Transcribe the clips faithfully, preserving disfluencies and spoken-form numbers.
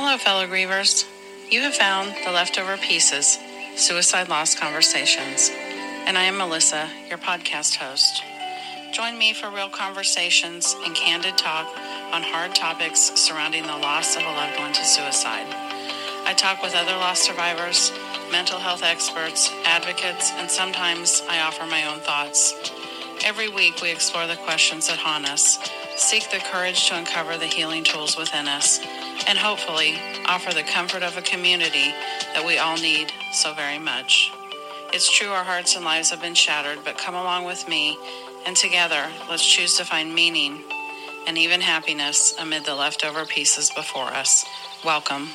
Hello, fellow grievers. You have found the leftover pieces, Suicide Loss Conversations, and I am Melissa, your podcast host. Join me for real conversations and candid talk on hard topics surrounding the loss of a loved one to suicide. I talk with other loss survivors, mental health experts, advocates, and sometimes I offer my own thoughts. Every week we explore the questions that haunt us, seek the courage to uncover the healing tools within us, and hopefully offer the comfort of a community that we all need so very much. It's true our hearts and lives have been shattered, but come along with me, and together let's choose to find meaning and even happiness amid the leftover pieces before us. Welcome.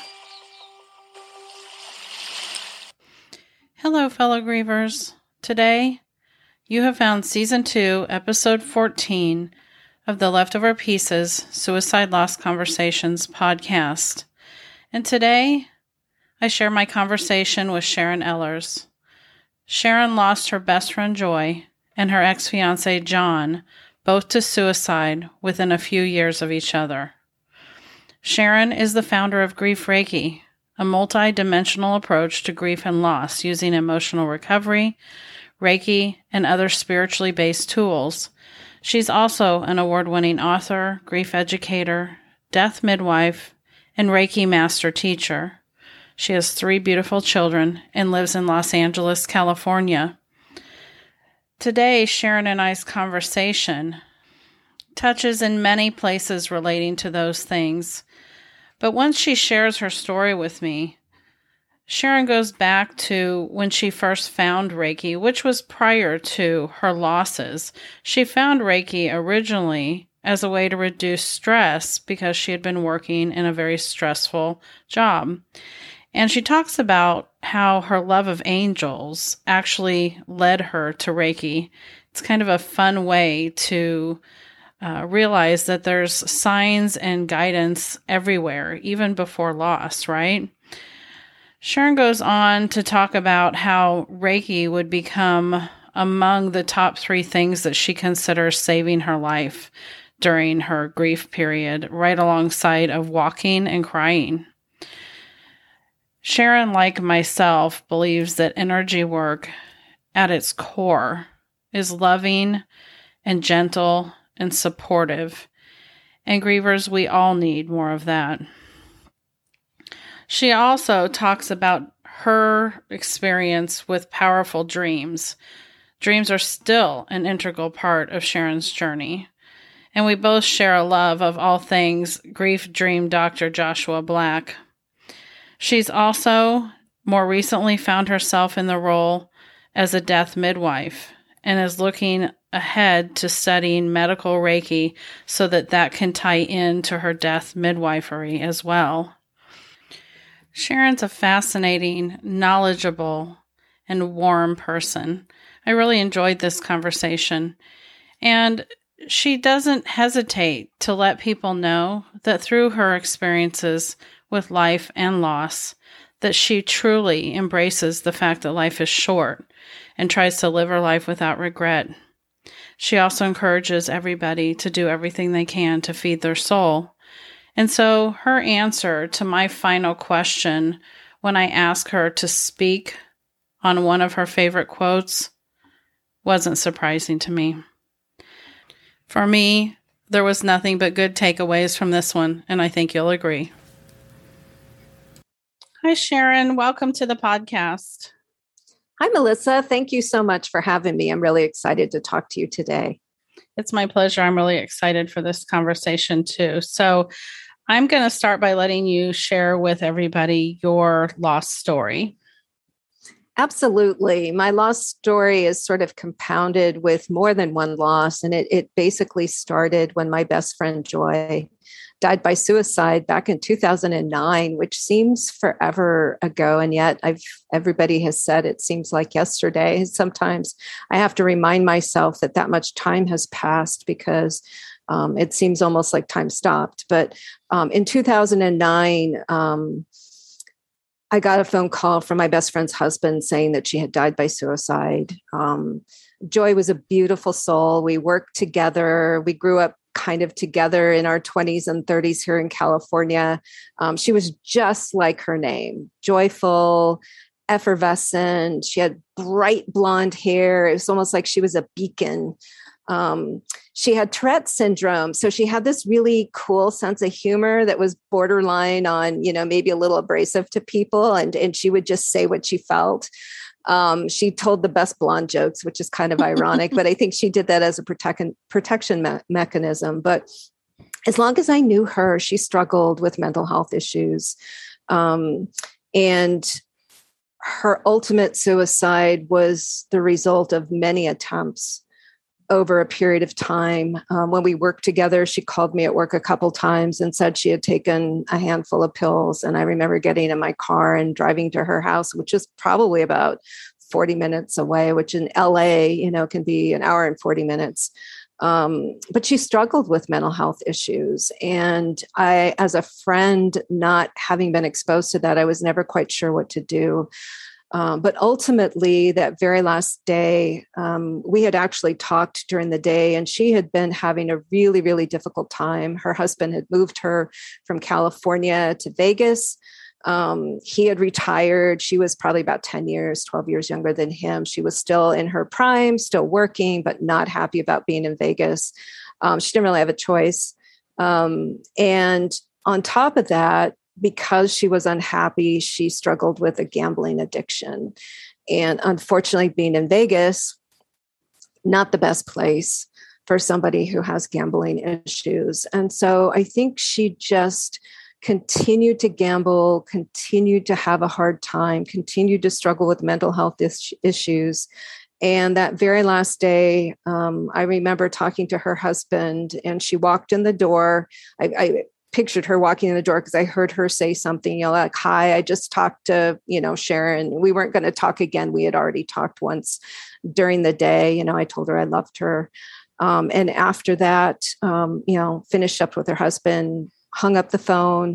Hello, fellow grievers. Today, you have found Season two, Episode fourteen of the Leftover Pieces Suicide Loss Conversations podcast. And today, I share my conversation with Sharon Ellers. Sharon lost her best friend Joy and her ex-fiancé John, both to suicide within a few years of each other. Sharon is the founder of Grief Reiki, a multi-dimensional approach to grief and loss using emotional recovery, Reiki, and other spiritually based tools. She's also an award-winning author, grief educator, death midwife, and Reiki master teacher. She has three beautiful children and lives in Los Angeles, California. Today, Sharon and I's conversation touches in many places relating to those things. But once she shares her story with me, Sharon goes back to when she first found Reiki, which was prior to her losses. She found Reiki originally as a way to reduce stress because she had been working in a very stressful job. And she talks about how her love of angels actually led her to Reiki. It's kind of a fun way to uh, realize that there's signs and guidance everywhere, even before loss, right? Sharon goes on to talk about how Reiki would become among the top three things that she considers saving her life during her grief period, right alongside of walking and crying. Sharon, like myself, believes that energy work at its core is loving and gentle and supportive. And grievers, we all need more of that. She also talks about her experience with powerful dreams. Dreams are still an integral part of Sharon's journey. And we both share a love of all things grief dream doctor Joshua Black. She's also more recently found herself in the role as a death midwife and is looking ahead to studying medical Reiki so that that can tie into her death midwifery as well. Sharon's a fascinating, knowledgeable, and warm person. I really enjoyed this conversation. And she doesn't hesitate to let people know that through her experiences with life and loss, that she truly embraces the fact that life is short and tries to live her life without regret. She also encourages everybody to do everything they can to feed their soul. And so her answer to my final question when I asked her to speak on one of her favorite quotes wasn't surprising to me. For me, there was nothing but good takeaways from this one, and I think you'll agree. Hi, Sharon. Welcome to the podcast. Hi, Melissa. Thank you so much for having me. I'm really excited to talk to you today. It's my pleasure. I'm really excited for this conversation too. So I'm going to start by letting you share with everybody your loss story. Absolutely. My loss story is sort of compounded with more than one loss. And it, it basically started when my best friend Joy died by suicide back in two thousand nine, which seems forever ago. And yet I've everybody has said it seems like yesterday. Sometimes I have to remind myself that that much time has passed because um, it seems almost like time stopped. But um, in two thousand nine, um, I got a phone call from my best friend's husband saying that she had died by suicide. Um, Joy was a beautiful soul. We worked together. We grew up kind of together in our twenties and thirties here in California. Um, she was just like her name, joyful, effervescent. She had bright blonde hair. It was almost like she was a beacon. Um, she had Tourette's syndrome. So she had this really cool sense of humor that was borderline on, you know, maybe a little abrasive to people. And, and she would just say what she felt. Um, she told the best blonde jokes, which is kind of ironic, but I think she did that as a protect- protection me- mechanism. But as long as I knew her, she struggled with mental health issues. Um, and her ultimate suicide was the result of many attempts over a period of time. Um, when we worked together, she called me at work a couple times and said she had taken a handful of pills. And I remember getting in my car and driving to her house, which is probably about forty minutes away, which in L A, you know, can be an hour and forty minutes. Um, but she struggled with mental health issues. And I, as a friend, not having been exposed to that, I was never quite sure what to do. Um, but ultimately, that very last day, um, we had actually talked during the day, and she had been having a really, really difficult time. Her husband had moved her from California to Vegas. Um, he had retired. She was probably about ten years, twelve years younger than him. She was still in her prime, still working, but not happy about being in Vegas. Um, she didn't really have a choice. Um, and on top of that, because she was unhappy, she struggled with a gambling addiction. And unfortunately, being in Vegas, not the best place for somebody who has gambling issues. And so I think she just continued to gamble, continued to have a hard time, continued to struggle with mental health is- issues. And that very last day, um, I remember talking to her husband, and she walked in the door. I, I pictured her walking in the door because I heard her say something, you know, like, hi, I just talked to, you know, Sharon. We weren't going to talk again. We had already talked once during the day. You know, I told her I loved her. Um, and after that, um, you know, finished up with her husband, hung up the phone.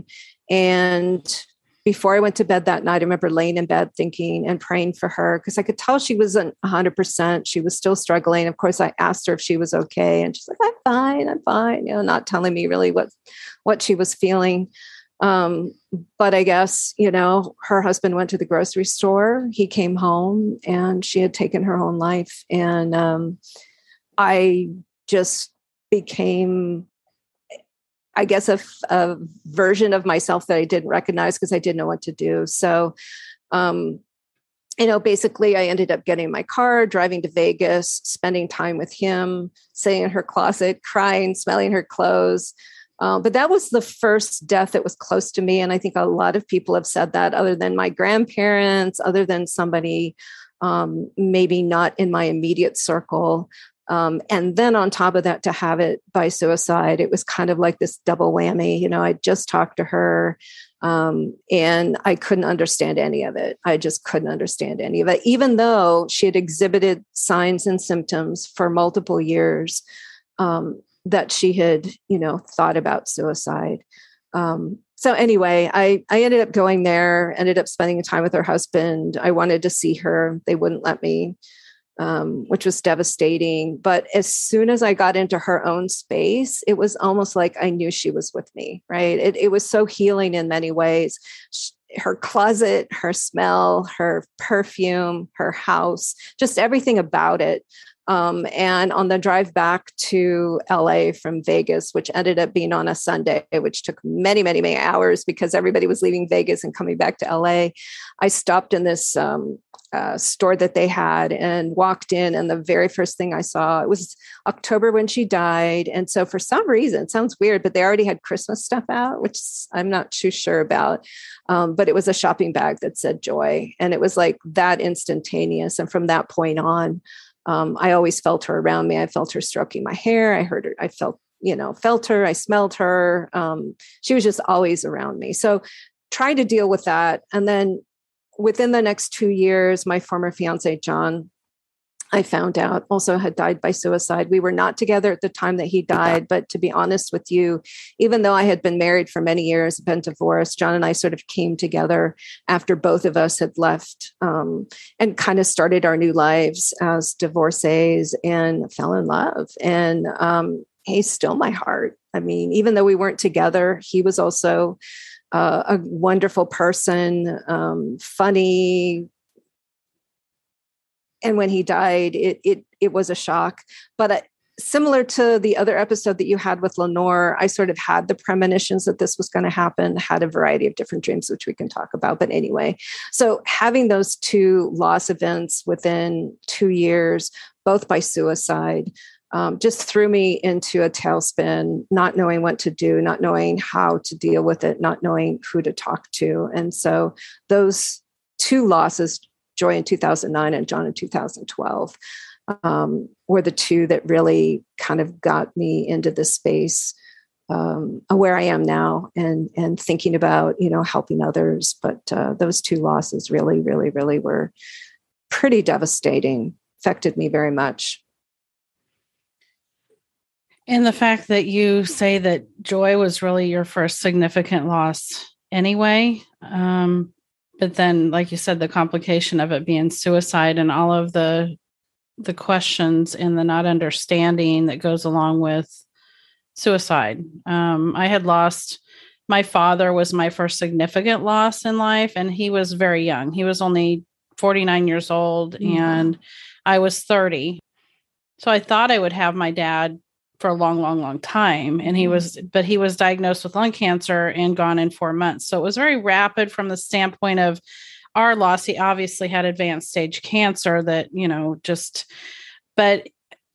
And before I went to bed that night, I remember laying in bed thinking and praying for her because I could tell she wasn't one hundred percent. She was still struggling. Of course, I asked her if she was okay. And she's like, I'm fine, I'm fine, you know, not telling me really what, what she was feeling. Um, but I guess, you know, her husband went to the grocery store. He came home and she had taken her own life. And um, I just became, I guess, a, a version of myself that I didn't recognize because I didn't know what to do. So, um, you know, basically I ended up getting in my car, driving to Vegas, spending time with him, sitting in her closet, crying, smelling her clothes. Uh, but that was the first death that was close to me. And I think a lot of people have said that, other than my grandparents, other than somebody um, maybe not in my immediate circle. Um, and then on top of that, to have it by suicide, it was kind of like this double whammy. You know, I just talked to her um, and I couldn't understand any of it. I just couldn't understand any of it, even though she had exhibited signs and symptoms for multiple years um, that she had, you know, thought about suicide. Um, so anyway, I, I ended up going there, ended up spending time with her husband. I wanted to see her. They wouldn't let me. Um, which was devastating. But as soon as I got into her own space, it was almost like I knew she was with me, right? It, it was so healing in many ways. She, her closet, her smell, her perfume, her house, just everything about it. Um, and on the drive back to L A from Vegas, which ended up being on a Sunday, which took many, many, many hours because everybody was leaving Vegas and coming back to L A, I stopped in this um, uh, store that they had and walked in. And the very first thing I saw, it was October when she died. And so for some reason, it sounds weird, but they already had Christmas stuff out, which I'm not too sure about. Um, but it was a shopping bag that said Joy. And it was like that instantaneous. And from that point on, Um, I always felt her around me. I felt her stroking my hair. I heard her. I felt, you know, felt her. I smelled her. Um, she was just always around me. So tried to deal with that. And then within the next two years, my former fiance, John, I found out also had died by suicide. We were not together at the time that he died. But to be honest with you, even though I had been married for many years, been divorced, John and I sort of came together after both of us had left um, and kind of started our new lives as divorcees and fell in love. And, um, he's still my heart. I mean, even though we weren't together, he was also uh, a wonderful person, um, funny. And when he died, it it it was a shock. But uh, similar to the other episode that you had with Lenore, I sort of had the premonitions that this was going to happen, had a variety of different dreams, which we can talk about. But anyway, so having those two loss events within two years, both by suicide, um, just threw me into a tailspin, not knowing what to do, not knowing how to deal with it, not knowing who to talk to. And so those two losses, Joy in two thousand nine and John in two thousand twelve, um, were the two that really kind of got me into this space um, where I am now, and and thinking about, you know, helping others. But uh, those two losses really, really, really were pretty devastating, affected me very much. And the fact that you say that Joy was really your first significant loss anyway, um, but then, like you said, the complication of it being suicide and all of the the questions and the not understanding that goes along with suicide. Um, I had lost, my father was my first significant loss in life, and he was very young. He was only forty-nine years old, mm-hmm. and I was thirty. So I thought I would have my dad for a long, long, long time. And he was, but he was diagnosed with lung cancer and gone in four months. So it was very rapid from the standpoint of our loss. He obviously had advanced stage cancer that, you know, just, but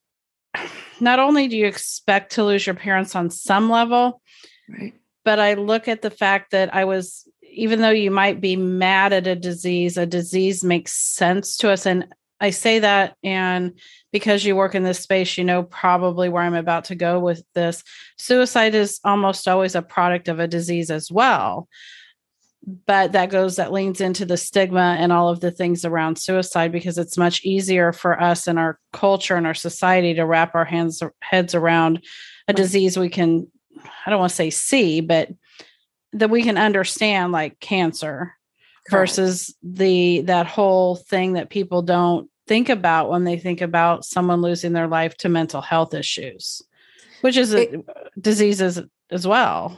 not only do you expect to lose your parents on some level, right, but I look at the fact that I was, even though you might be mad at a disease, a disease makes sense to us. And I say that, and because you work in this space, you know probably where I'm about to go with this. Suicide is almost always a product of a disease as well. But that goes, that leans into the stigma and all of the things around suicide, because it's much easier for us in our culture and our society to wrap our hands heads around a disease we can, I don't want to say see, but that we can understand, like cancer. Correct. Versus the that whole thing that people don't think about when they think about someone losing their life to mental health issues, which is a it, diseases as well.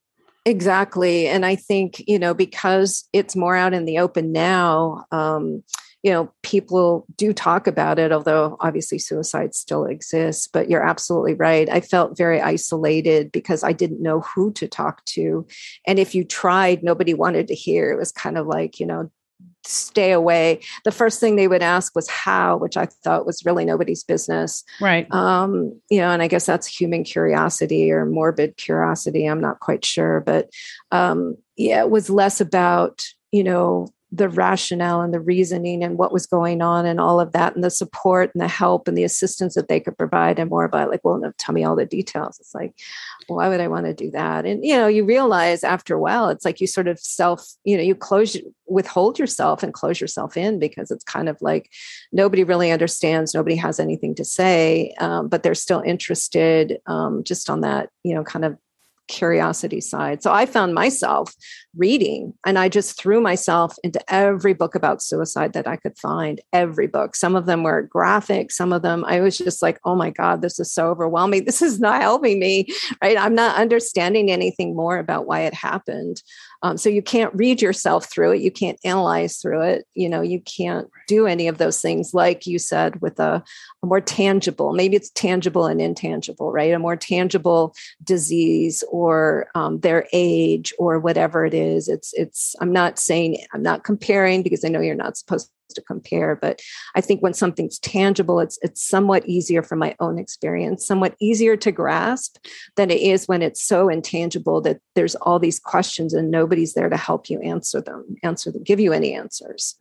Exactly. And I think, you know, because it's more out in the open now, um, you know, people do talk about it, although obviously suicide still exists. But you're absolutely right. I felt very isolated because I didn't know who to talk to. And if you tried, nobody wanted to hear. It was kind of like, you know, stay away. The first thing they would ask was how, which I thought was really nobody's business. Right. Um, you know, and I guess that's human curiosity or morbid curiosity. I'm not quite sure. But um, yeah, it was less about, you know, the rationale and the reasoning and what was going on and all of that, and the support and the help and the assistance that they could provide, and more about like, well, no, tell me all the details. It's like, why would I want to do that? And, you know, you realize after a while, it's like you sort of self, you know, you close, withhold yourself and close yourself in, because it's kind of like nobody really understands, nobody has anything to say, um, but they're still interested um, just on that, you know, kind of curiosity side. So I found myself reading, and I just threw myself into every book about suicide that I could find, every book. Some of them were graphic. Some of them, I was just like, oh my God, this is so overwhelming. This is not helping me, right? I'm not understanding anything more about why it happened. Um, so you can't read yourself through it. You can't analyze through it. You know, you can't do any of those things, like you said, with a, a more tangible, maybe it's tangible and intangible, right? A more tangible disease, or um, their age, or whatever it is. It's, it's, I'm not saying, I'm not comparing, because I know you're not supposed to compare, but I think when something's tangible, it's it's somewhat easier from my own experience, somewhat easier to grasp than it is when it's so intangible that there's all these questions and nobody's there to help you answer them, answer them, give you any answers.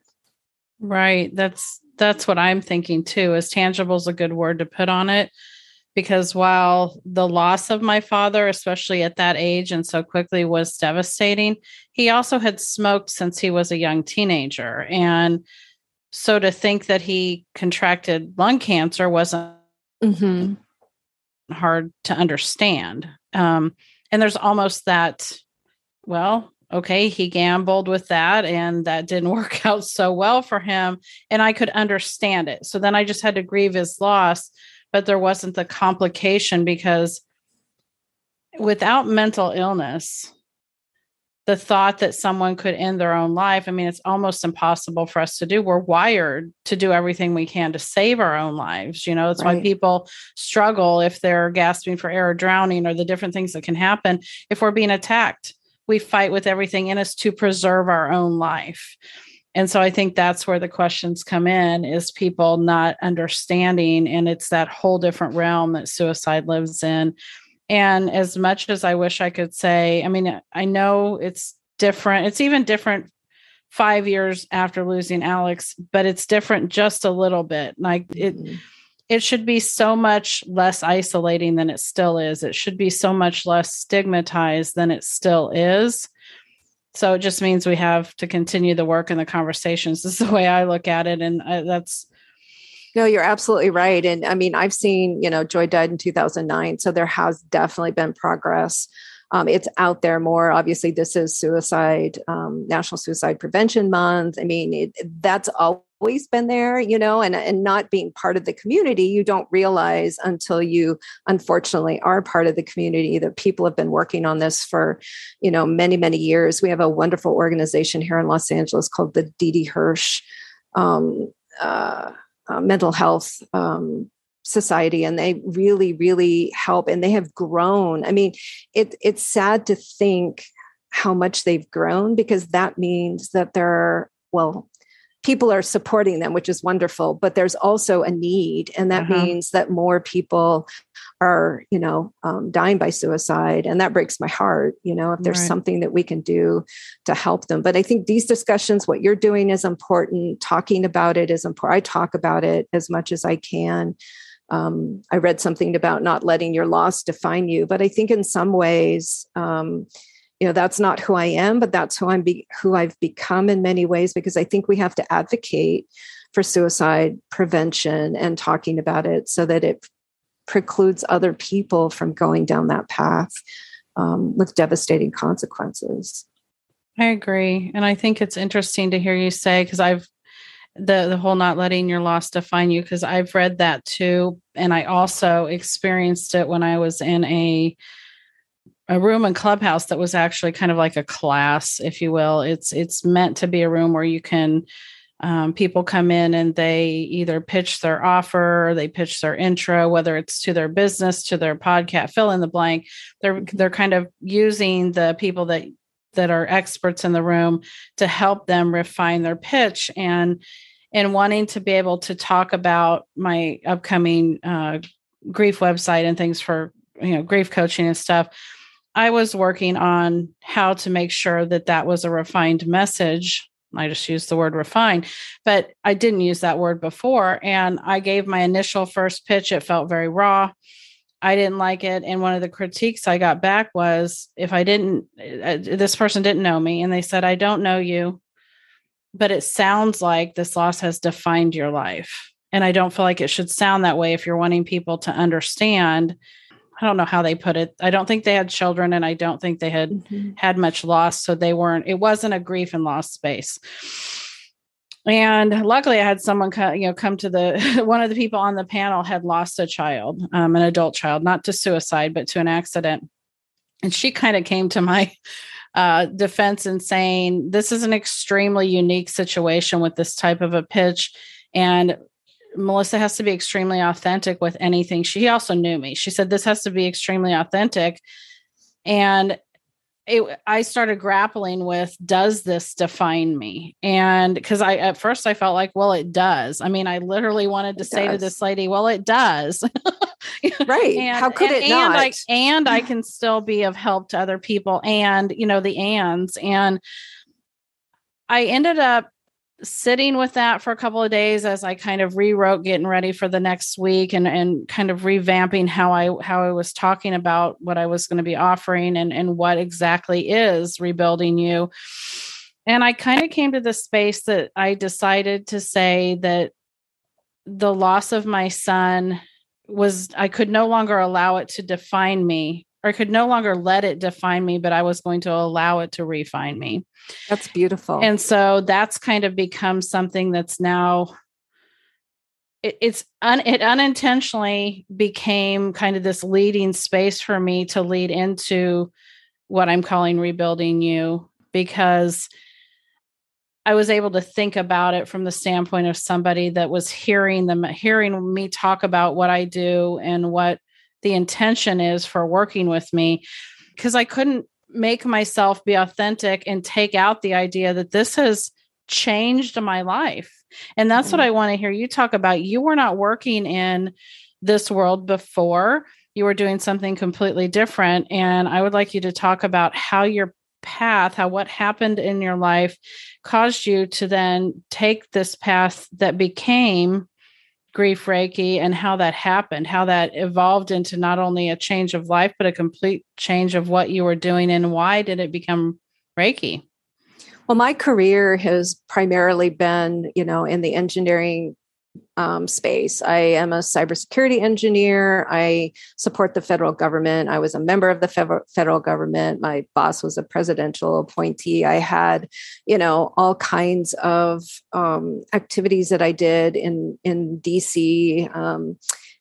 Right. That's that's what I'm thinking too, is tangible is a good word to put on it. Because while the loss of my father, especially at that age and so quickly, was devastating, he also had smoked since he was a young teenager. And so to think that he contracted lung cancer wasn't mm-hmm. hard to understand. Um, and there's almost that, well, okay, he gambled with that and that didn't work out so well for him. And I could understand it. So then I just had to grieve his loss but there wasn't the complication, because without mental illness, the thought that someone could end their own life, I mean, it's almost impossible for us to do. We're wired to do everything we can to save our own lives. You know, it's right. why people struggle if they're gasping for air or drowning, or the different things that can happen. If we're being attacked, we fight with everything in us to preserve our own life. And so I think that's where the questions come in, is people not understanding. And it's that whole different realm that suicide lives in. And as much as I wish I could say, I mean, I know it's different. It's even different five years after losing Alex, but it's different just a little bit. Like it, mm-hmm. it should be so much less isolating than it still is. It should be so much less stigmatized than it still is. So it just means we have to continue the work and the conversations. This is the way I look at it. And I, that's, No, you're absolutely right. And I mean, I've seen, you know, Joy died in two thousand nine. So there has definitely been progress. Um, it's out there more. Obviously, this is suicide, um, National Suicide Prevention Month. I mean, it, that's always been there, you know, and, and not being part of the community, you don't realize until you, unfortunately, are part of the community that people have been working on this for, you know, many, many years. We have a wonderful organization here in Los Angeles called the Dee Dee Hirsch um, uh, Uh, mental health um, society, and they really, really help. And they have grown. I mean, it, it's sad to think how much they've grown, because that means that there are, well, people are supporting them, which is wonderful, but there's also a need. And that uh-huh. means that more people are, you know, um, dying by suicide. And that breaks my heart, you know, if there's right. something that we can do to help them. But I think these discussions, what you're doing is important. Talking about it is important. I talk about it as much as I can. Um, I read something about not letting your loss define you, but I think in some ways, um, you know, that's not who I am, but that's who I'm, be- who I've become in many ways, because I think we have to advocate for suicide prevention and talking about it so that it precludes other people from going down that path um, with devastating consequences. I agree. And I think it's interesting to hear you say, because I've, the, the whole not letting your loss define you, because I've read that too. And I also experienced it when I was in a a room in Clubhouse that was actually kind of like a class, if you will. It's it's meant to be a room where you can, um, people come in and they either pitch their offer or they pitch their intro, whether it's to their business, to their podcast, fill in the blank. They're they're kind of using the people that that are experts in the room to help them refine their pitch, and and wanting to be able to talk about my upcoming uh, grief website and things for, you know, grief coaching and stuff. I was working on how to make sure that that was a refined message. I just used the word refine, but I didn't use that word before. And I gave my initial first pitch. It felt very raw. I didn't like it. And one of the critiques I got back was, if I didn't, uh, this person didn't know me. And they said, I don't know you, but it sounds like this loss has defined your life. And I don't feel like it should sound that way if you're wanting people to understand. I don't know how they put it. I don't think they had children, and I don't think they had mm-hmm. had much loss. So they weren't, it wasn't a grief and loss space. And luckily I had someone come, you know, come to the, one of the people on the panel had lost a child, um, an adult child, not to suicide, but to an accident. And she kind of came to my uh, defense in saying, this is an extremely unique situation with this type of a pitch. And Melissa has to be extremely authentic with anything. She also knew me. She said, this has to be extremely authentic. And it, I started grappling with, does this define me? And because I, at first I felt like, well, it does. I mean, I literally wanted to it say does. to this lady, well, it does. Right. And, How could and, it not? And I, and I can still be of help to other people, and, you know, the ands. And I ended up sitting with that for a couple of days as I kind of rewrote, getting ready for the next week, and, and kind of revamping how I, how I was talking about what I was going to be offering, and, and what exactly is Rebuilding You. And I kind of came to the space that I decided to say that the loss of my son was, I could no longer allow it to define me, or I could no longer let it define me, but I was going to allow it to refine me. That's beautiful. And so that's kind of become something that's now it, it's un, it unintentionally became kind of this leading space for me to lead into what I'm calling Rebuilding You, because I was able to think about it from the standpoint of somebody that was hearing them, hearing me talk about what I do and what the intention is for working with me, because I couldn't make myself be authentic and take out the idea that this has changed my life. And that's mm-hmm. what I want to hear you talk about. You were not working in this world before. You were doing something completely different. And I would like you to talk about how your path, how what happened in your life caused you to then take this path that became Grief Reiki, and how that happened, how that evolved into not only a change of life, but a complete change of what you were doing. And why did it become Reiki? Well, my career has primarily been, you know, in the engineering um, space. I am a cybersecurity engineer. I support the federal government. I was a member of the federal federal government. My boss was a presidential appointee. I had, you know, all kinds of um, activities that I did in in D C, um,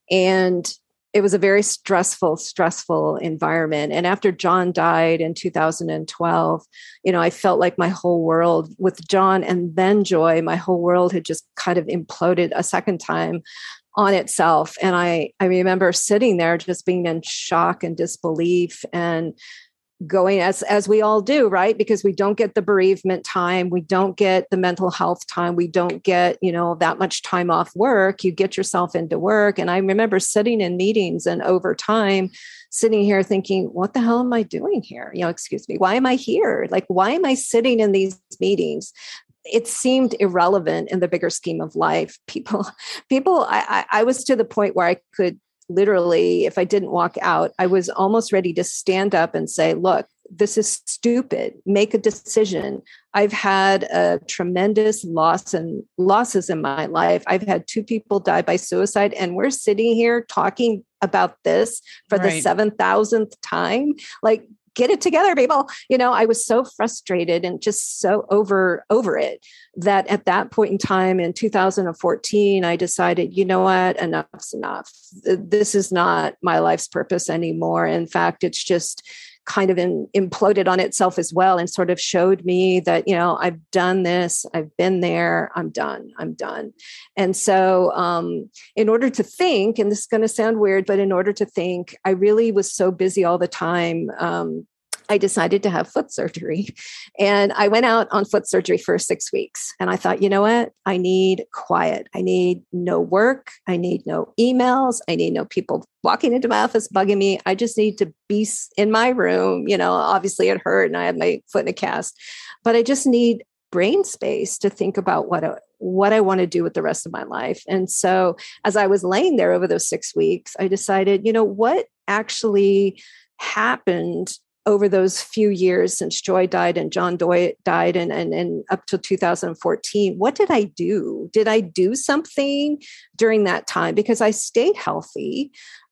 and it was a very stressful, stressful environment. And after John died in two thousand twelve, you know, I felt like my whole world, with John and then Joy, my whole world had just kind of imploded a second time on itself. And I, I remember sitting there just being in shock and disbelief, and going as as we all do, right? Because we don't get the bereavement time, we don't get the mental health time, we don't get, you know, that much time off work. You get yourself into work. And I remember sitting in meetings, and over time sitting here thinking, what the hell am I doing here? You know, excuse me, why am I here? Like, why am I sitting in these meetings? It seemed irrelevant in the bigger scheme of life. People, people, I, I, I was to the point where I could literally, if I didn't walk out, I was almost ready to stand up and say, look, this is stupid. Make a decision. I've had a tremendous loss and losses in my life. I've had two people die by suicide, and we're sitting here talking about this for right. the seven thousandth time. Like, get it together, people. You know, I was so frustrated and just so over, over it that at that point in time in two thousand fourteen, I decided, you know what, enough's enough. This is not my life's purpose anymore. In fact, it's just kind of in, imploded on itself as well, and sort of showed me that, you know, I've done this, I've been there, I'm done, I'm done. And so um, in order to think, and this is going to sound weird, but in order to think, I really was so busy all the time. Um, I decided to have foot surgery, and I went out on foot surgery for six weeks. And I thought, you know what? I need quiet. I need no work. I need no emails. I need no people walking into my office bugging me. I just need to be in my room. You know, obviously it hurt and I had my foot in a cast, but I just need brain space to think about what, I, what I want to do with the rest of my life. And so as I was laying there over those six weeks, I decided, you know, what actually happened over those few years since Joy died and John Doy died and, and, and up to two thousand fourteen, what did I do? Did I do something during that time? Because I stayed healthy.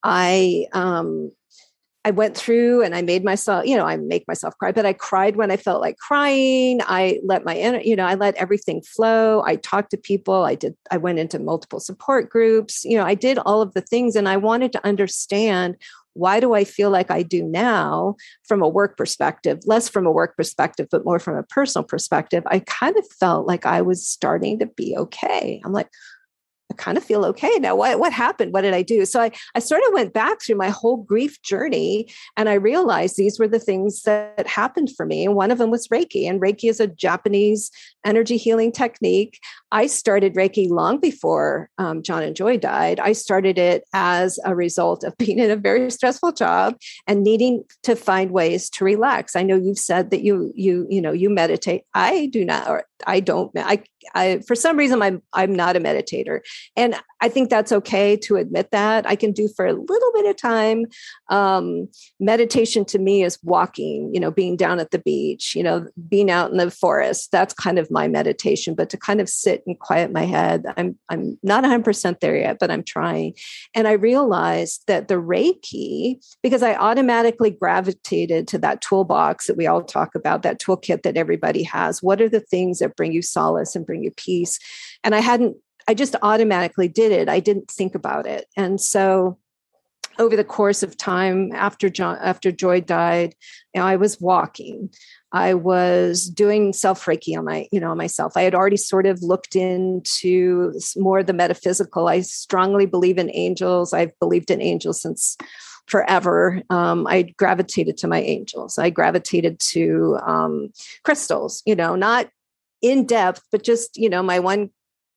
I, um, I went through and I made myself, you know, I make myself cry, but I cried when I felt like crying. I let my, you know, I let everything flow. I talked to people. I did, I went into multiple support groups. You know, I did all of the things, and I wanted to understand, why do I feel like I do now from a work perspective, less from a work perspective, but more from a personal perspective? I kind of felt like I was starting to be okay. I'm like, I kind of feel okay now. What, what happened? What did I do? So I, I sort of went back through my whole grief journey, and I realized these were the things that happened for me. And one of them was Reiki. And Reiki is a Japanese energy healing technique. I started Reiki long before um, John and Joy died. I started it as a result of being in a very stressful job and needing to find ways to relax. I know you've said that you, you, you know, you meditate. I do not, or I don't, I, I, for some reason, I'm, I'm not a meditator. And I think that's okay to admit that. I can do for a little bit of time. Um, meditation to me is walking, you know, being down at the beach, you know, being out in the forest. That's kind of my meditation. But to kind of sit and quiet my head, I'm I'm not one hundred percent there yet, but I'm trying. And I realized that the Reiki, because I automatically gravitated to that toolbox that we all talk about, that toolkit that everybody has. What are the things that bring you solace and bring you peace? And I hadn't I just automatically did it. I didn't think about it. And so over the course of time after John, after Joy died, you know, I was walking. I was doing self Reiki on my, you know, myself. I had already sort of looked into more of the metaphysical. I strongly believe in angels. I've believed in angels since forever. Um, I gravitated to my angels. I gravitated to um, crystals, you know, not in depth, but just, you know, my one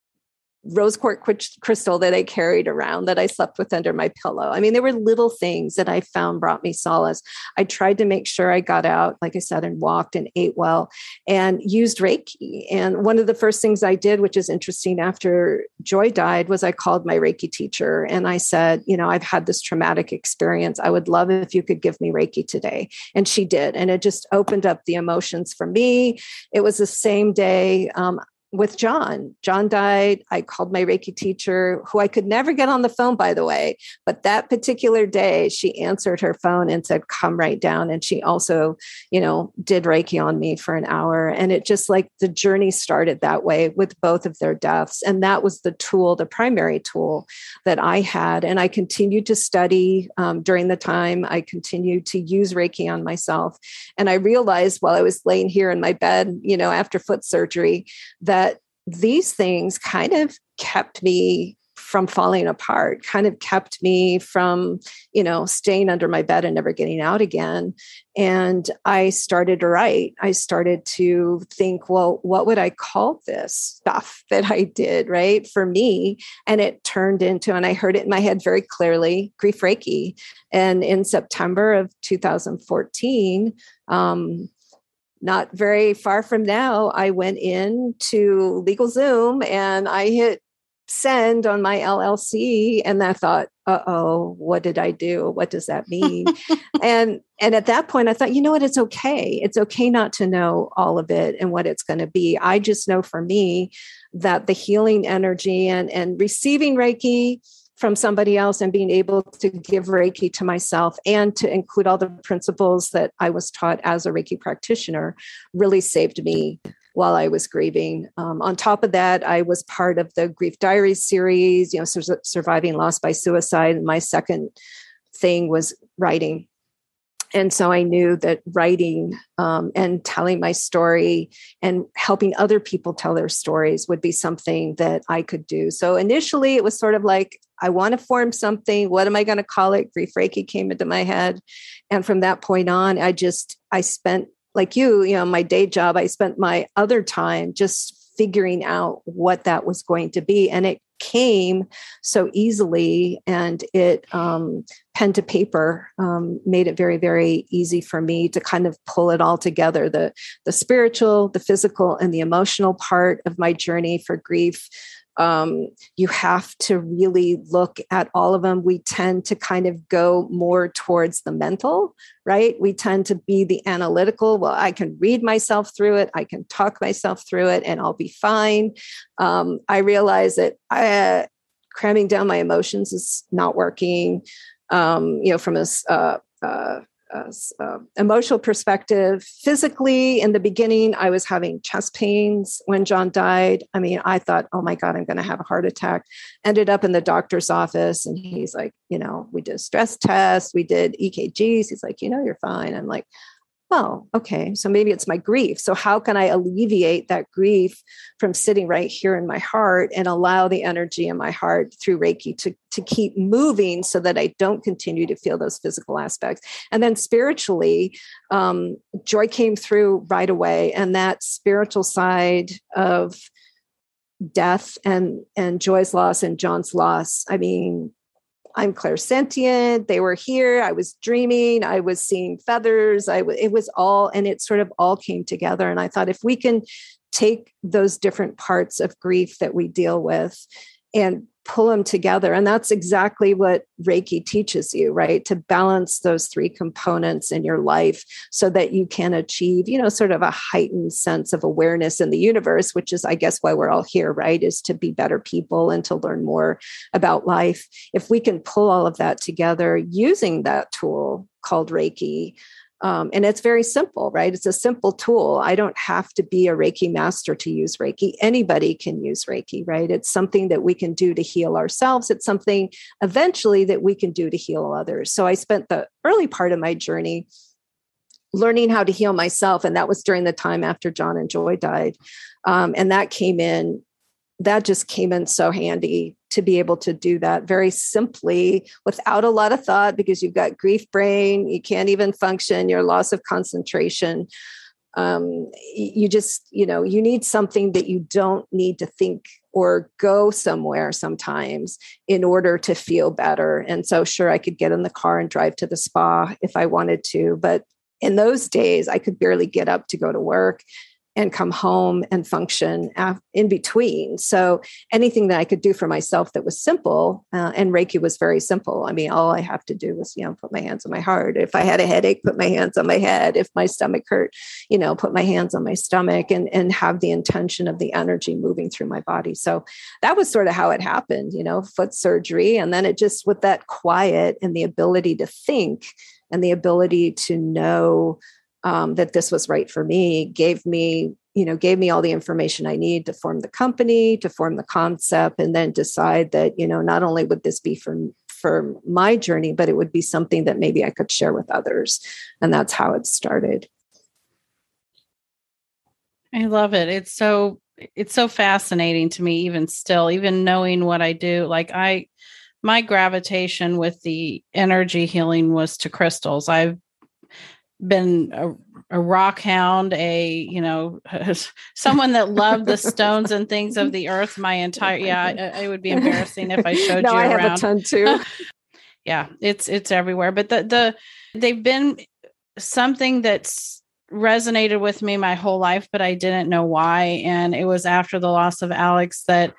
rose quartz crystal that I carried around that I slept with under my pillow. I mean, there were little things that I found brought me solace. I tried to make sure I got out, like I said, and walked and ate well and used Reiki. And one of the first things I did, which is interesting after Joy died, was I called my Reiki teacher and I said, you know, I've had this traumatic experience. I would love if you could give me Reiki today. And she did. And it just opened up the emotions for me. It was the same day. Um, With John. John died. I called my Reiki teacher, who I could never get on the phone, by the way. But that particular day, she answered her phone and said, come right down. And she also, you know, did Reiki on me for an hour. And it just like the journey started that way with both of their deaths. And that was the tool, the primary tool that I had. And I continued to study um, during the time. I continued to use Reiki on myself. And I realized while I was laying here in my bed, you know, after foot surgery, that these things kind of kept me from falling apart, kind of kept me from, you know, staying under my bed and never getting out again. And I started to write. I started to think, well, what would I call this stuff that I did, right, for me? And it turned into, and I heard it in my head very clearly, Grief Reiki. And in September of two thousand fourteen, um, not very far from now, I went into LegalZoom and I hit send on my L L C. And I thought, uh-oh, what did I do? What does that mean? and and at that point, I thought, you know what? It's okay. It's okay not to know all of it and what it's going to be. I just know for me that the healing energy and, and receiving Reiki from somebody else and being able to give Reiki to myself and to include all the principles that I was taught as a Reiki practitioner really saved me while I was grieving. Um, on top of that, I was part of the Grief Diaries series, you know, sur- surviving loss by suicide. And my second thing was writing. And so I knew that writing um, and telling my story and helping other people tell their stories would be something that I could do. So initially it was sort of like, I want to form something. What am I going to call it? Grief Reiki came into my head. And from that point on, I just, I spent, like you, you know, my day job, I spent my other time just figuring out what that was going to be. And it came so easily, and it um, pen to paper um, made it very, very easy for me to kind of pull it all together, the, the spiritual, the physical, and the emotional part of my journey for grief. Um, you have to really look at all of them. We tend to kind of go more towards the mental, right? We tend to be the analytical. Well, I can read myself through it. I can talk myself through it and I'll be fine. Um, I realize that I, uh, cramming down my emotions is not working. Um, you know, from a, uh, uh, Uh, uh, emotional perspective. Physically, in the beginning, I was having chest pains when John died. I mean, I thought, oh my God, I'm going to have a heart attack. Ended up in the doctor's office and he's like, you know, we did stress tests, we did E K Gs. He's like, you know, you're fine. I'm like, oh, okay. So maybe it's my grief. So how can I alleviate that grief from sitting right here in my heart and allow the energy in my heart through Reiki to, to keep moving so that I don't continue to feel those physical aspects. And then spiritually, um, joy came through right away. And that spiritual side of death and, and Joy's loss and John's loss, I mean, I'm clairsentient. They were here. I was dreaming. I was seeing feathers. I w- it was all, and it sort of all came together. And I thought if we can take those different parts of grief that we deal with and pull them together. And that's exactly what Reiki teaches you, right? To balance those three components in your life so that you can achieve, you know, sort of a heightened sense of awareness in the universe, which is, I guess, why we're all here, right? Is to be better people and to learn more about life. If we can pull all of that together using that tool called Reiki, Um, and it's very simple, right? It's a simple tool. I don't have to be a Reiki master to use Reiki. Anybody can use Reiki, right? It's something that we can do to heal ourselves. It's something eventually that we can do to heal others. So I spent the early part of my journey learning how to heal myself. And that was during the time after John and Joy died. Um, and that came in, that just came in so handy to be able to do that very simply without a lot of thought, because you've got grief brain, you can't even function, your loss of concentration. Um, you just, you know, you need something that you don't need to think or go somewhere sometimes in order to feel better. And so sure, I could get in the car and drive to the spa if I wanted to, but in those days, I could barely get up to go to work and come home and function in between. So anything that I could do for myself that was simple, uh, and Reiki was very simple. I mean, all I have to do was, you know, put my hands on my heart. If I had a headache, put my hands on my head. If my stomach hurt, you know, put my hands on my stomach and, and have the intention of the energy moving through my body. So that was sort of how it happened, you know, foot surgery. And then it just, with that quiet and the ability to think and the ability to know Um, that this was right for me, gave me, you know, gave me all the information I need to form the company, to form the concept, and then decide that, you know, not only would this be for, for my journey, but it would be something that maybe I could share with others. And that's how it started. I love it. It's so, it's so fascinating to me, even still, even knowing what I do. Like I, my gravitation with the energy healing was to crystals. I've been a, a rock hound, a, you know, someone that loved the stones and things of the earth my entire, yeah, it would be embarrassing if I showed no, you I around. have a ton too. Yeah, it's, it's everywhere. But the, the, they've been something that's resonated with me my whole life, but I didn't know why. And it was after the loss of Alex that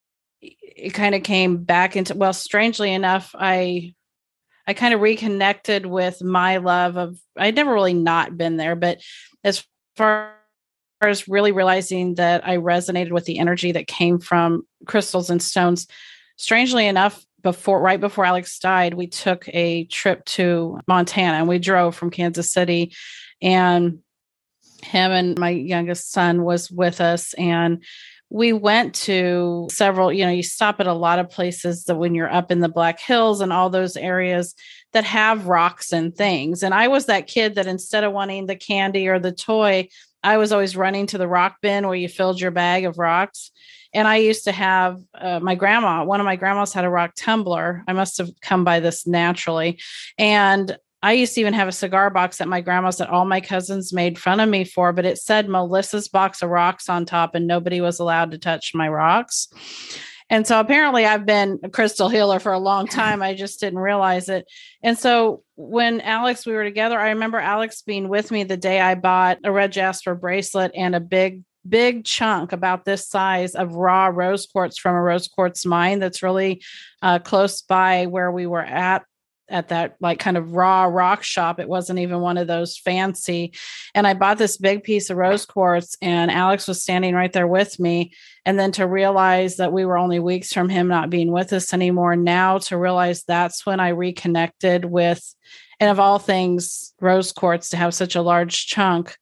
it kind of came back into, well, strangely enough, I, I kind of reconnected with my love of, I'd never really not been there, but as far as really realizing that I resonated with the energy that came from crystals and stones, strangely enough, before, right before Alex died, we took a trip to Montana and we drove from Kansas City, and him and my youngest son was with us. And we went to several, you know, you stop at a lot of places that when you're up in the Black Hills and all those areas that have rocks and things. And I was that kid that instead of wanting the candy or the toy, I was always running to the rock bin where you filled your bag of rocks. And I used to have uh, my grandma, one of my grandmas had a rock tumbler. I must have come by this naturally. And I used to even have a cigar box at my grandma's that all my cousins made fun of me for, but it said Melissa's box of rocks on top, and nobody was allowed to touch my rocks. And so apparently I've been a crystal healer for a long time. I just didn't realize it. And so when Alex, we were together, I remember Alex being with me the day I bought a red jasper bracelet and a big, big chunk about this size of raw rose quartz from a rose quartz mine that's really uh, close by where we were at. at that like kind of raw rock shop. It wasn't even one of those fancy. And I bought this big piece of rose quartz, and Alex was standing right there with me. And then to realize that we were only weeks from him not being with us anymore, now to realize that's when I reconnected with, and of all things, rose quartz to have such a large chunk.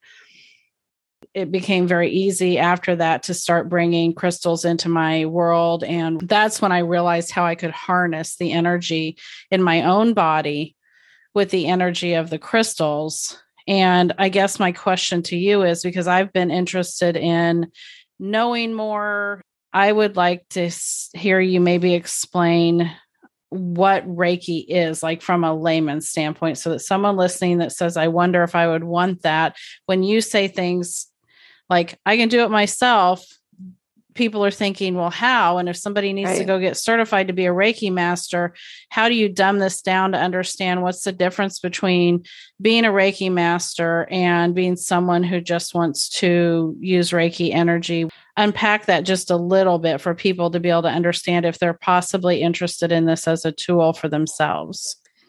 It became very easy after that to start bringing crystals into my world. And that's when I realized how I could harness the energy in my own body with the energy of the crystals. And I guess my question to you is, because I've been interested in knowing more, I would like to hear you maybe explain what Reiki is, like from a layman's standpoint, so that someone listening that says, I wonder if I would want that, when you say things like, I can do it myself, people are thinking, well, how? And if somebody needs right. to go get certified to be a Reiki master, how do you dumb this down to understand what's the difference between being a Reiki master and being someone who just wants to use Reiki energy? Unpack that just a little bit for people to be able to understand if they're possibly interested in this as a tool for themselves.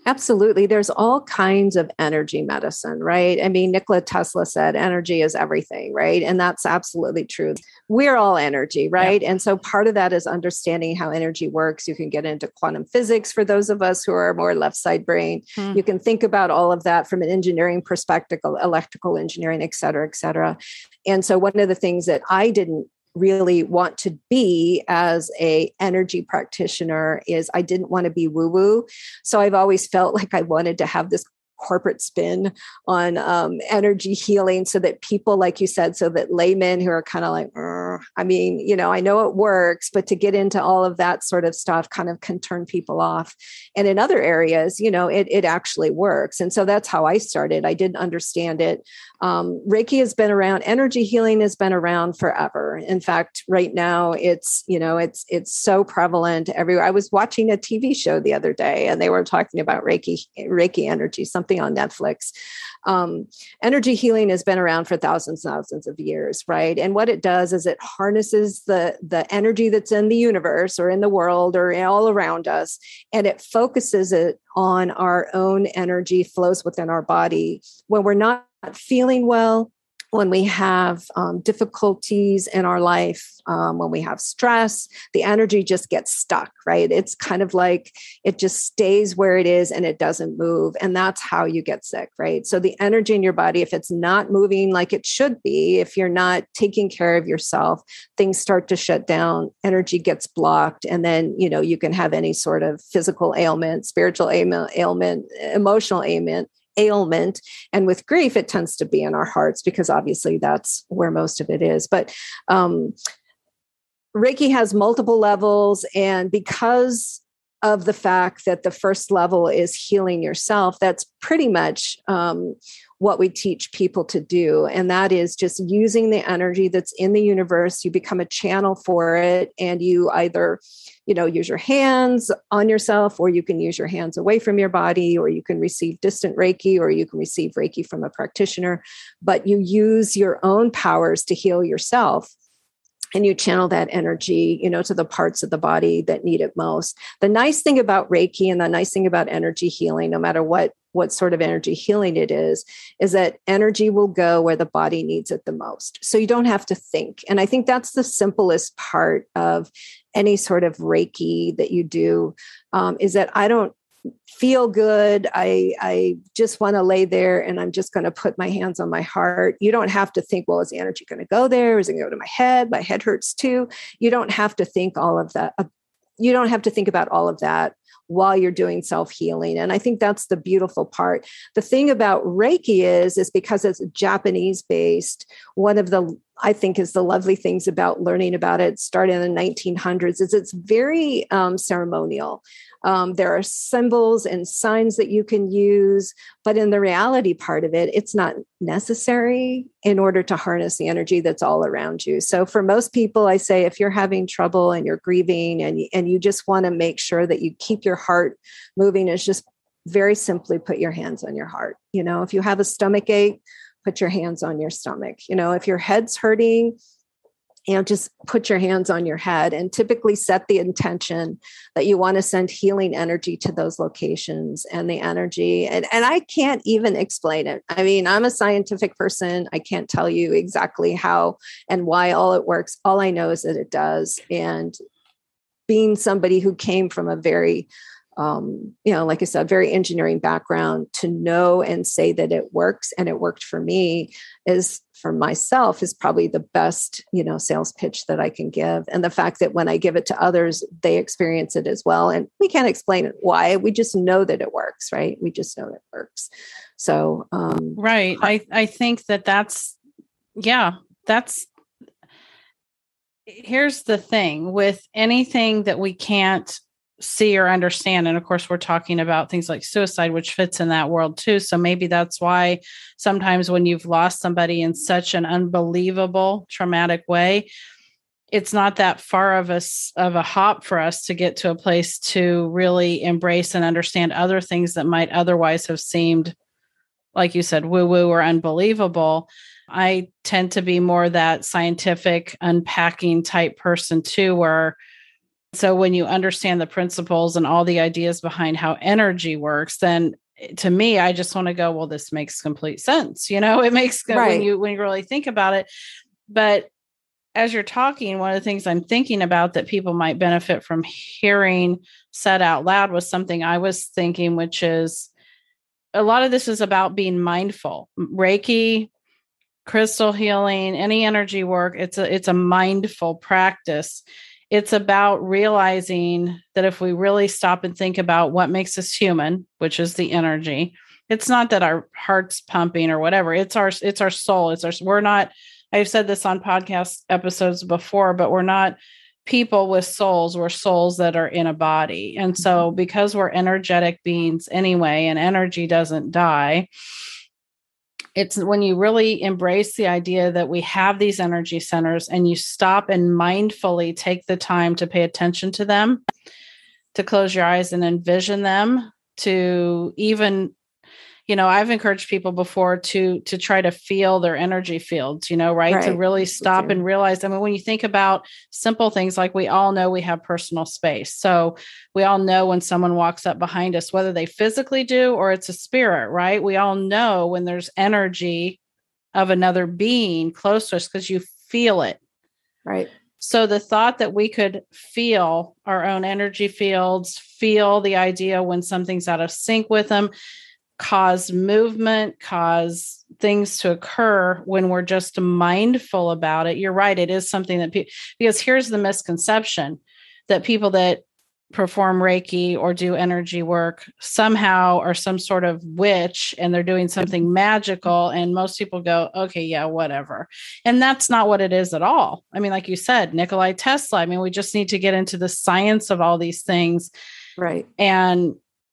Absolutely. There's all kinds of energy medicine, right? I mean, Nikola Tesla said energy is everything, right? And that's absolutely true. We're all energy, right? Yep. And so part of that is understanding how energy works. You can get into quantum physics for those of us who are more left side brain. Hmm. You can think about all of that from an engineering perspective, electrical engineering, et cetera, et cetera. And so one of the things that I didn't really want to be as a energy practitioner is I didn't want to be woo-woo. So I've always felt like I wanted to have this corporate spin on um, energy healing so that people, like you said, so that laymen who are kind of like, I mean, you know, I know it works, but to get into all of that sort of stuff kind of can turn people off. And in other areas, you know, it, it actually works. And so that's how I started. I didn't understand it. Um, Reiki has been around. Energy healing has been around forever. In fact, right now it's, you know, it's, it's so prevalent everywhere. I was watching a T V show the other day and they were talking about Reiki, Reiki energy, something on Netflix. Um, energy healing has been around for thousands and thousands of years, right? And what it does is it harnesses the, the energy that's in the universe or in the world or all around us, and it focuses it on our own energy flows within our body. When we're not feeling well, when we have um, difficulties in our life, um, when we have stress, the energy just gets stuck, right? It's kind of like it just stays where it is and it doesn't move. And that's how you get sick, right? So the energy in your body, if it's not moving like it should be, if you're not taking care of yourself, things start to shut down, energy gets blocked. And then, you know, you can have any sort of physical ailment, spiritual ailment, ailment emotional ailment, ailment. And with grief, it tends to be in our hearts because obviously that's where most of it is. But um, Reiki has multiple levels. And because of the fact that the first level is healing yourself, that's pretty much um, what we teach people to do. And that is just using the energy that's in the universe. You become a channel for it. And you either, you know, use your hands on yourself, or you can use your hands away from your body, or you can receive distant Reiki, or you can receive Reiki from a practitioner, but you use your own powers to heal yourself. And you channel that energy, you know, to the parts of the body that need it most. The nice thing about Reiki and the nice thing about energy healing, no matter what, what sort of energy healing it is, is that energy will go where the body needs it the most. So you don't have to think. And I think that's the simplest part of any sort of Reiki that you do, um, is that I don't feel good. I, I just want to lay there and I'm just going to put my hands on my heart. You don't have to think, well, is the energy going to go there? Is it going to go to my head? My head hurts too. You don't have to think all of that. You don't have to think about all of that while you're doing self-healing. And I think that's the beautiful part. The thing about Reiki is, is because it's Japanese based, one of the, I think is the lovely things about learning about it, starting in the nineteen hundreds, is it's very um, ceremonial. Um, there are symbols and signs that you can use, but in the reality part of it, it's not necessary in order to harness the energy that's all around you. So for most people, I say, if you're having trouble and you're grieving and, and you just want to make sure that you keep your heart moving, is just very simply put your hands on your heart. You know, if you have a stomach ache, put your hands on your stomach. You know, if your head's hurting, you know, just put your hands on your head and typically set the intention that you want to send healing energy to those locations and the energy. And, and I can't even explain it. I mean, I'm a scientific person. I can't tell you exactly how and why all it works. All I know is that it does. And being somebody who came from a very, um, you know, like I said, very engineering background, to know and say that it works and it worked for me is, for myself, is probably the best, you know, sales pitch that I can give. And the fact that when I give it to others, they experience it as well. And we can't explain it why. We just know that it works, right? We just know it works. So, um, right. I, I think that that's, yeah, that's, here's the thing with anything that we can't see or understand. And of course, we're talking about things like suicide, which fits in that world too. So maybe that's why sometimes when you've lost somebody in such an unbelievable traumatic way, it's not that far of a, of a hop for us to get to a place to really embrace and understand other things that might otherwise have seemed, like you said, woo-woo or unbelievable. I tend to be more that scientific unpacking type person too, where So when you understand the principles and all the ideas behind how energy works, then to me, I just want to go, well, this makes complete sense. You know, it makes right. when you, when you really think about it. But as you're talking, one of the things I'm thinking about that people might benefit from hearing said out loud was something I was thinking, which is a lot of this is about being mindful. Reiki, crystal healing, any energy work, it's a, it's a mindful practice. It's about realizing that if we really stop and think about what makes us human, which is the energy, it's not that our heart's pumping or whatever. It's our, it's our soul. It's our, we're not, I've said this on podcast episodes before, but we're not people with souls. We're souls that are in a body. And so because we're energetic beings anyway, and energy doesn't die, it's when you really embrace the idea that we have these energy centers and you stop and mindfully take the time to pay attention to them, to close your eyes and envision them, to even, you know, I've encouraged people before to, to try to feel their energy fields, you know, right? right. To really stop and realize, I mean, when you think about simple things, like we all know we have personal space. So we all know when someone walks up behind us, whether they physically do, or it's a spirit, right? We all know when there's energy of another being close to us because you feel it. Right. So the thought that we could feel our own energy fields, feel the idea when something's out of sync with them, cause movement, cause things to occur when we're just mindful about it. You're right. It is something that people, because here's the misconception that people that perform Reiki or do energy work somehow are some sort of witch and they're doing something magical. And most people go, okay, yeah, whatever. And that's not what it is at all. I mean, like you said, Nikola Tesla, I mean, we just need to get into the science of all these things. Right. And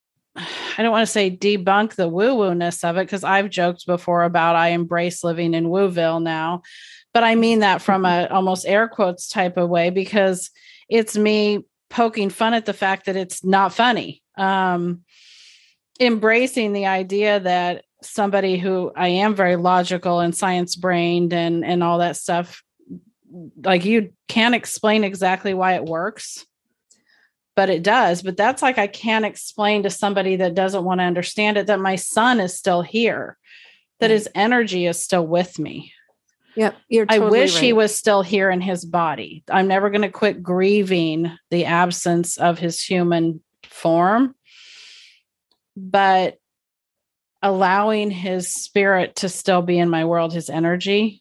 I don't want to say debunk the woo-woo-ness of it, because I've joked before about I embrace living in Wooville now, but I mean that from a almost air quotes type of way, because it's me poking fun at the fact that it's not funny. Um, embracing the idea that somebody who I am very logical and science brained and, and all that stuff, like you can't explain exactly why it works. But it does. But that's like, I can't explain to somebody that doesn't want to understand it, that my son is still here, that his energy is still with me. Yeah, you're totally I wish right. he was still here in his body. I'm never going to quit grieving the absence of his human form, but allowing his spirit to still be in my world, his energy.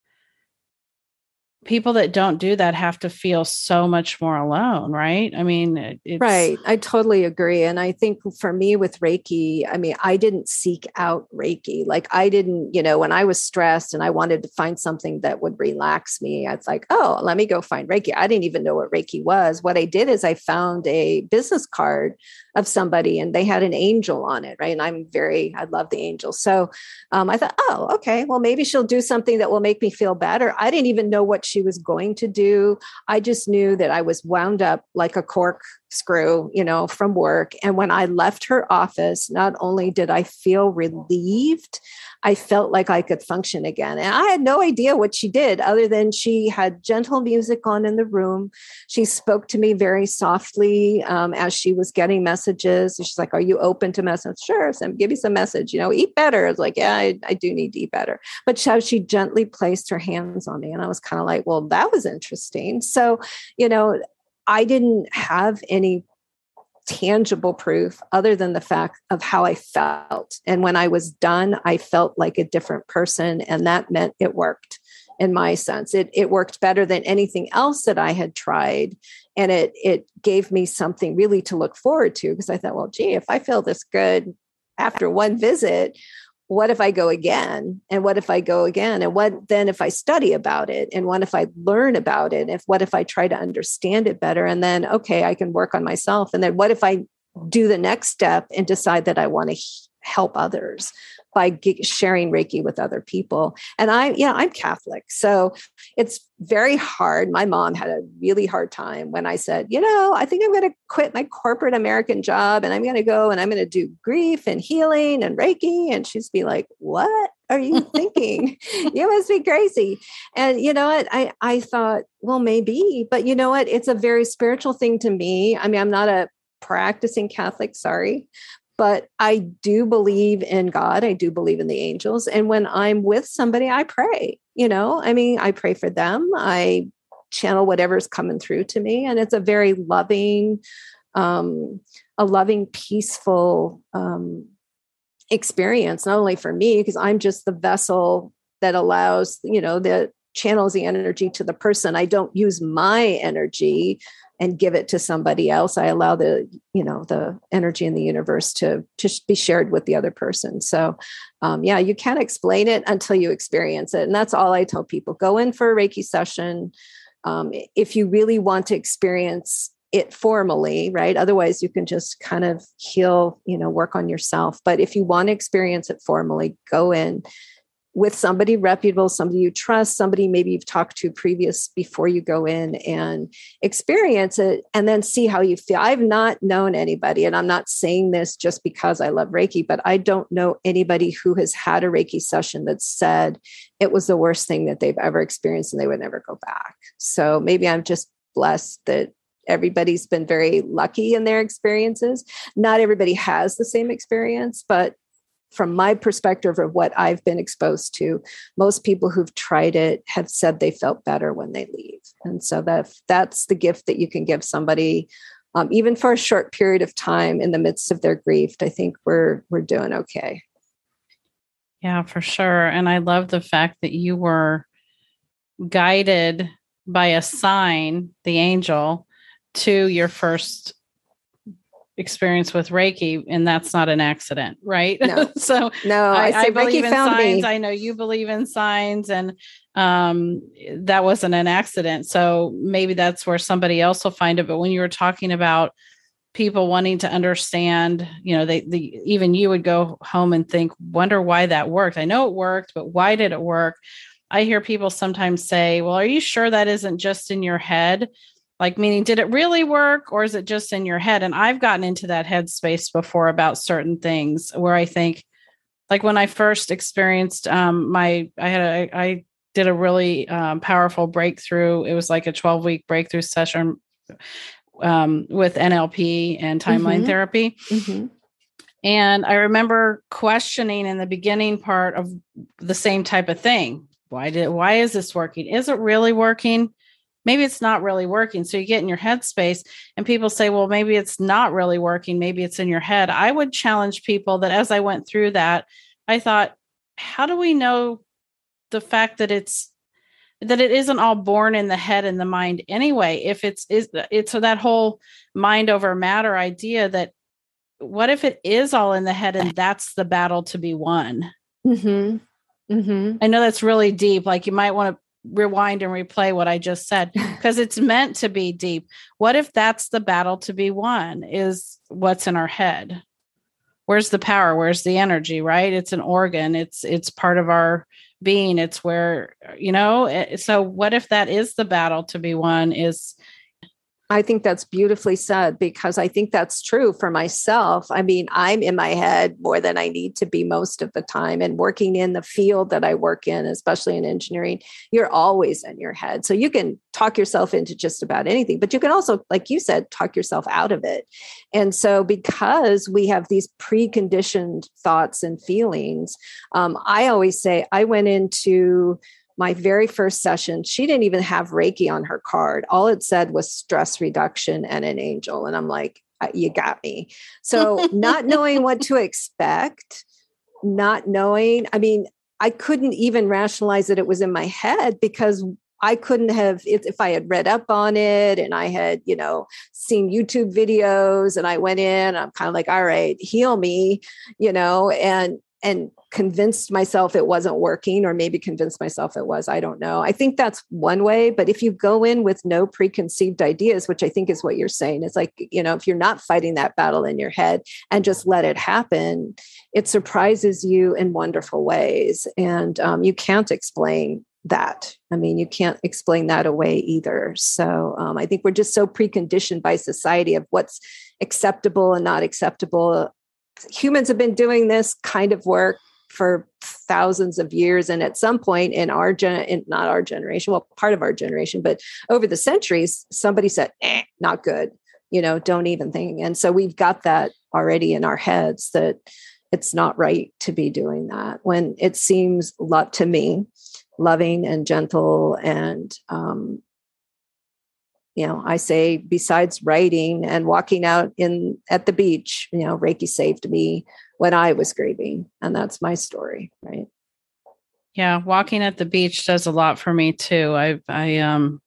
People that don't do that have to feel so much more alone, right? I mean, it's... Right. I totally agree. And I think for me with Reiki, I mean, I didn't seek out Reiki. Like I didn't, you know, when I was stressed and I wanted to find something that would relax me, I was like, oh, let me go find Reiki. I didn't even know what Reiki was. What I did is I found a business card of somebody and they had an angel on it, right? And I'm very, I love the angel. So um, I thought, oh, okay, well, maybe she'll do something that will make me feel better. I didn't even know what she was going to do. I just knew that I was wound up like a cork screw, you know, from work. And when I left her office, not only did I feel relieved, I felt like I could function again. And I had no idea what she did other than she had gentle music on in the room. She spoke to me very softly um, as she was getting messages. She's like, are you open to messages? Sure. So give you some message, you know, eat better. I was like, yeah, I, I do need to eat better. But she, she gently placed her hands on me. And I was kind of like, well, that was interesting. So, you know, I didn't have any tangible proof other than the fact of how I felt. And when I was done, I felt like a different person. And that meant it worked in my sense. It, it worked better than anything else that I had tried. And it, it gave me something really to look forward to, because I thought, well, gee, if I feel this good after one visit, what if I go again? And what if I go again? And what then if I study about it? And what if I learn about it? If what if I try to understand it better? And then, okay, I can work on myself. And then what if I do the next step and decide that I want to help others by g- sharing Reiki with other people? And I, yeah, I'm Catholic. So it's very hard. My mom had a really hard time when I said, you know, I think I'm going to quit my corporate American job and I'm going to go and I'm going to do grief and healing and Reiki. And she's be like, what are you thinking? You must be crazy. And you know what? I, I thought, well, maybe, but you know what? It's a very spiritual thing to me. I mean, I'm not a practicing Catholic, sorry, but I do believe in God. I do believe in the angels. And when I'm with somebody, I pray, you know, I mean, I pray for them. I channel whatever's coming through to me. And it's a very loving, um, a loving, peaceful, um, experience, not only for me, because I'm just the vessel that allows, you know, that channels the energy to the person. I don't use my energy and give it to somebody else. I allow the, you know, the energy in the universe to, to be shared with the other person. So um, yeah, you can't explain it until you experience it. And that's all I tell people. Go in for a Reiki session. Um, if you really want to experience it formally, right? Otherwise you can just kind of heal, you know, work on yourself. But if you want to experience it formally, go in with somebody reputable, somebody you trust, somebody maybe you've talked to previous before you go in and experience it and then see how you feel. I've not known anybody, and I'm not saying this just because I love Reiki, but I don't know anybody who has had a Reiki session that said it was the worst thing that they've ever experienced and they would never go back. So maybe I'm just blessed that everybody's been very lucky in their experiences. Not everybody has the same experience, but from my perspective of what I've been exposed to, most people who've tried it have said they felt better when they leave. And so that that's the gift that you can give somebody, um, even for a short period of time in the midst of their grief. I think we're we're doing okay. Yeah, for sure. And I love the fact that you were guided by a sign, the angel, to your first experience with Reiki, and that's not an accident, right? No, so no, I, I, I believe Reiki in found signs. me. I know you believe in signs, and um, that wasn't an accident. So maybe that's where somebody else will find it. But when you were talking about people wanting to understand, you know, they, the, even you would go home and think, wonder why that worked. I know it worked, but why did it work? I hear people sometimes say, well, are you sure that isn't just in your head? Like, meaning, did it really work or is it just in your head? And I've gotten into that headspace before about certain things where I think, like when I first experienced um, my, I had a, I did a really um, powerful breakthrough. It was like a twelve week breakthrough session um, with N L P and timeline Mm-hmm. therapy. Mm-hmm. And I remember questioning in the beginning part of the same type of thing. Why did, why is this working? Is it really working? Maybe it's not really working. So you get in your headspace and people say, well, maybe it's not really working. Maybe it's in your head. I would challenge people that as I went through that, I thought, how do we know the fact that it's, that it isn't all born in the head and the mind anyway? If it's, is it's so that whole mind over matter idea that what if it is all in the head and that's the battle to be won? Mm-hmm. Mm-hmm. I know that's really deep. Like you might want to rewind and replay what I just said because it's meant to be deep. What if that's the battle to be won is what's in our head? Where's the power? Where's the energy, right? It's an organ. It's, it's part of our being. It's where, you know, so what if that is the battle to be won is, I think that's beautifully said because I think that's true for myself. I mean, I'm in my head more than I need to be most of the time. And working in the field that I work in, especially in engineering, you're always in your head. So you can talk yourself into just about anything, but you can also, like you said, talk yourself out of it. And so because we have these preconditioned thoughts and feelings, um, I always say I went into my very first session, she didn't even have Reiki on her card. All it said was stress reduction and an angel. And I'm like, you got me. So not knowing what to expect, not knowing, I mean, I couldn't even rationalize that it was in my head because I couldn't have, if, if I had read up on it and I had, you know, seen YouTube videos and I went in, I'm kind of like, all right, heal me, you know, and, and convinced myself it wasn't working, or maybe convinced myself it was, I don't know. I think that's one way. But if you go in with no preconceived ideas, which I think is what you're saying, it's like, you know, if you're not fighting that battle in your head and just let it happen, it surprises you in wonderful ways. And um, you can't explain that. I mean, you can't explain that away either. So um, I think we're just so preconditioned by society of what's acceptable and not acceptable. Humans have been doing this kind of work for thousands of years. And at some point in our gen, in not our generation, well, part of our generation, but over the centuries, somebody said, eh, not good, you know, don't even think. And so we've got that already in our heads that it's not right to be doing that when it seems lot to me, loving and gentle. And, um, you know, I say, besides writing and walking out in at the beach, you know, Reiki saved me when I was grieving. And that's my story. Right. Yeah. Walking at the beach does a lot for me too. I, I, um,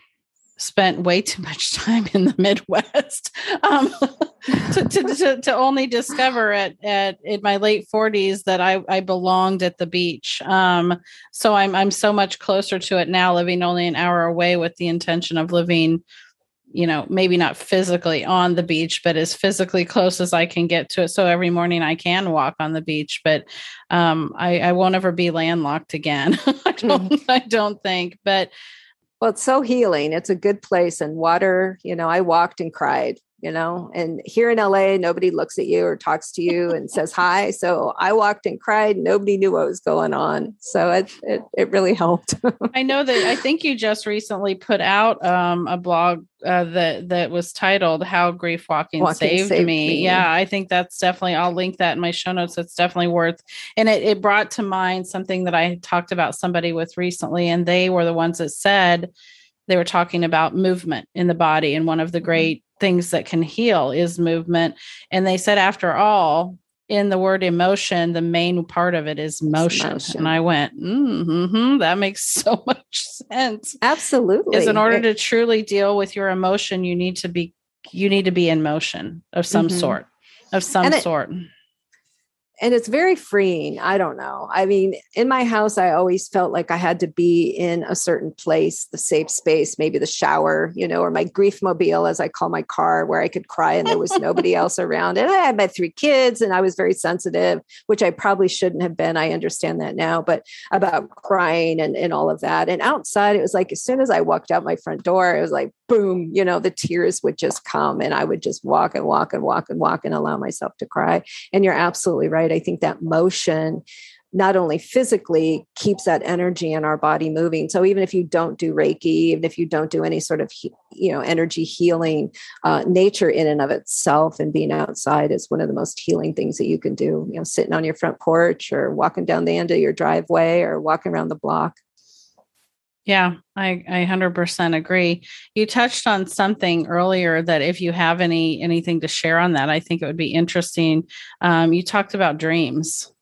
spent way too much time in the Midwest, um, to, to, to, to only discover at, at, in my late forties that I, I belonged at the beach. Um, so I'm, I'm so much closer to it now, living only an hour away with the intention of living, you know, maybe not physically on the beach, but as physically close as I can get to it. So every morning I can walk on the beach, but um, I, I won't ever be landlocked again. I don't, mm. I don't think, but well, it's so healing. It's a good place. And water, you know, I walked and cried, you know, and here in L A, nobody looks at you or talks to you and says hi. So I walked and cried. Nobody knew what was going on. So it it, it really helped. I know that I think you just recently put out um, a blog uh, that that was titled "How Grief Walking, Walking Saved, Saved me. Me." Yeah, I think that's definitely. I'll link that in my show notes. It's definitely worth. And it, it brought to mind something that I talked about somebody with recently, and they were the ones that said they were talking about movement in the body, and one of the great things that can heal is movement. And they said, after all, in the word emotion, the main part of it is motion. motion. And I went, mm-hmm, that makes so much sense. Absolutely. Is in order it, to truly deal with your emotion, you need to be, you need to be in motion of some mm-hmm. sort, of some and it, sort. And it's very freeing. I don't know. I mean, in my house, I always felt like I had to be in a certain place, the safe space, maybe the shower, you know, or my grief mobile, as I call my car, where I could cry and there was nobody else around. And I had my three kids and I was very sensitive, which I probably shouldn't have been. I understand that now, but about crying and, and all of that. And outside, it was like, as soon as I walked out my front door, it was like, boom, you know, the tears would just come and I would just walk and walk and walk and walk and allow myself to cry. And you're absolutely right. I think that motion not only physically keeps that energy in our body moving. So even if you don't do Reiki, even if you don't do any sort of, you know, energy healing, uh, nature in and of itself and being outside is one of the most healing things that you can do, you know, sitting on your front porch or walking down the end of your driveway or walking around the block. Yeah, I, I one hundred percent agree. You touched on something earlier that if you have any anything to share on that, I think it would be interesting. Um, you talked about dreams.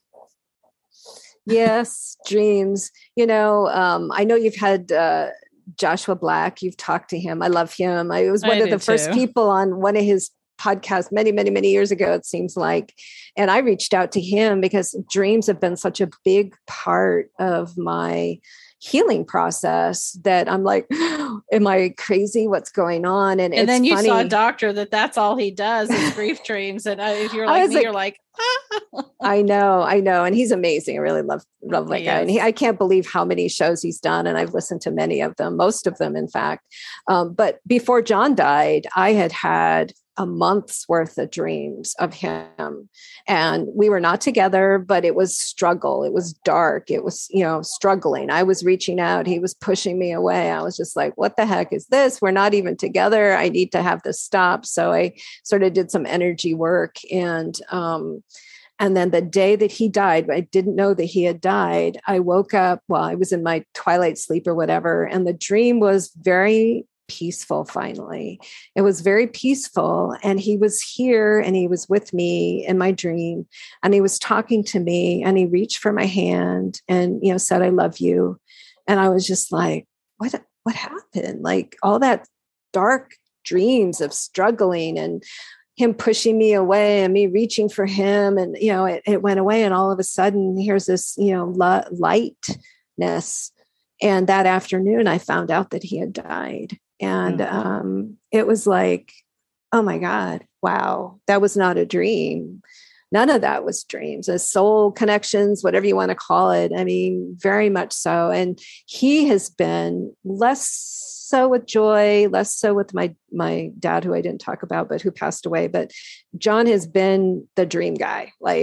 Yes, dreams. You know, um, I know you've had uh, Joshua Black. You've talked to him. I love him. I was one I of the too. first people on one of his podcasts many, many, many years ago, it seems like. And I reached out to him because dreams have been such a big part of my healing process that I'm like, am I crazy? What's going on? And, and it's then you funny. saw a doctor that that's all he does is grief dreams. And uh, if you're like me, like, you're like, ah. I know, I know. And he's amazing. I really love, love that he guy. Is. And he, I can't believe how many shows he's done. And I've listened to many of them, most of them, in fact. Um, but before John died, I had had a month's worth of dreams of him. And we were not together, but it was struggle. It was dark. It was, you know, struggling. I was reaching out. He was pushing me away. I was just like, what the heck is this? We're not even together. I need to have this stop. So I sort of did some energy work. And, um, and then the day that he died, I didn't know that he had died. I woke up, well, I was in my twilight sleep or whatever. And the dream was very peaceful. Finally, it was very peaceful. And he was here and he was with me in my dream and he was talking to me and he reached for my hand and, you know, said, I love you. And I was just like, what, what happened? Like all that dark dreams of struggling and him pushing me away and me reaching for him. And, you know, it, it went away. And all of a sudden here's this, you know, lightness. And that afternoon I found out that he had died. And mm-hmm. um, it was like, oh my God, wow, that was not a dream. None of that was dreams, as soul connections, whatever you want to call it. I mean, very much so. And he has been less so with Joy, less so with my, my dad, who I didn't talk about, but who passed away. But John has been the dream guy. Like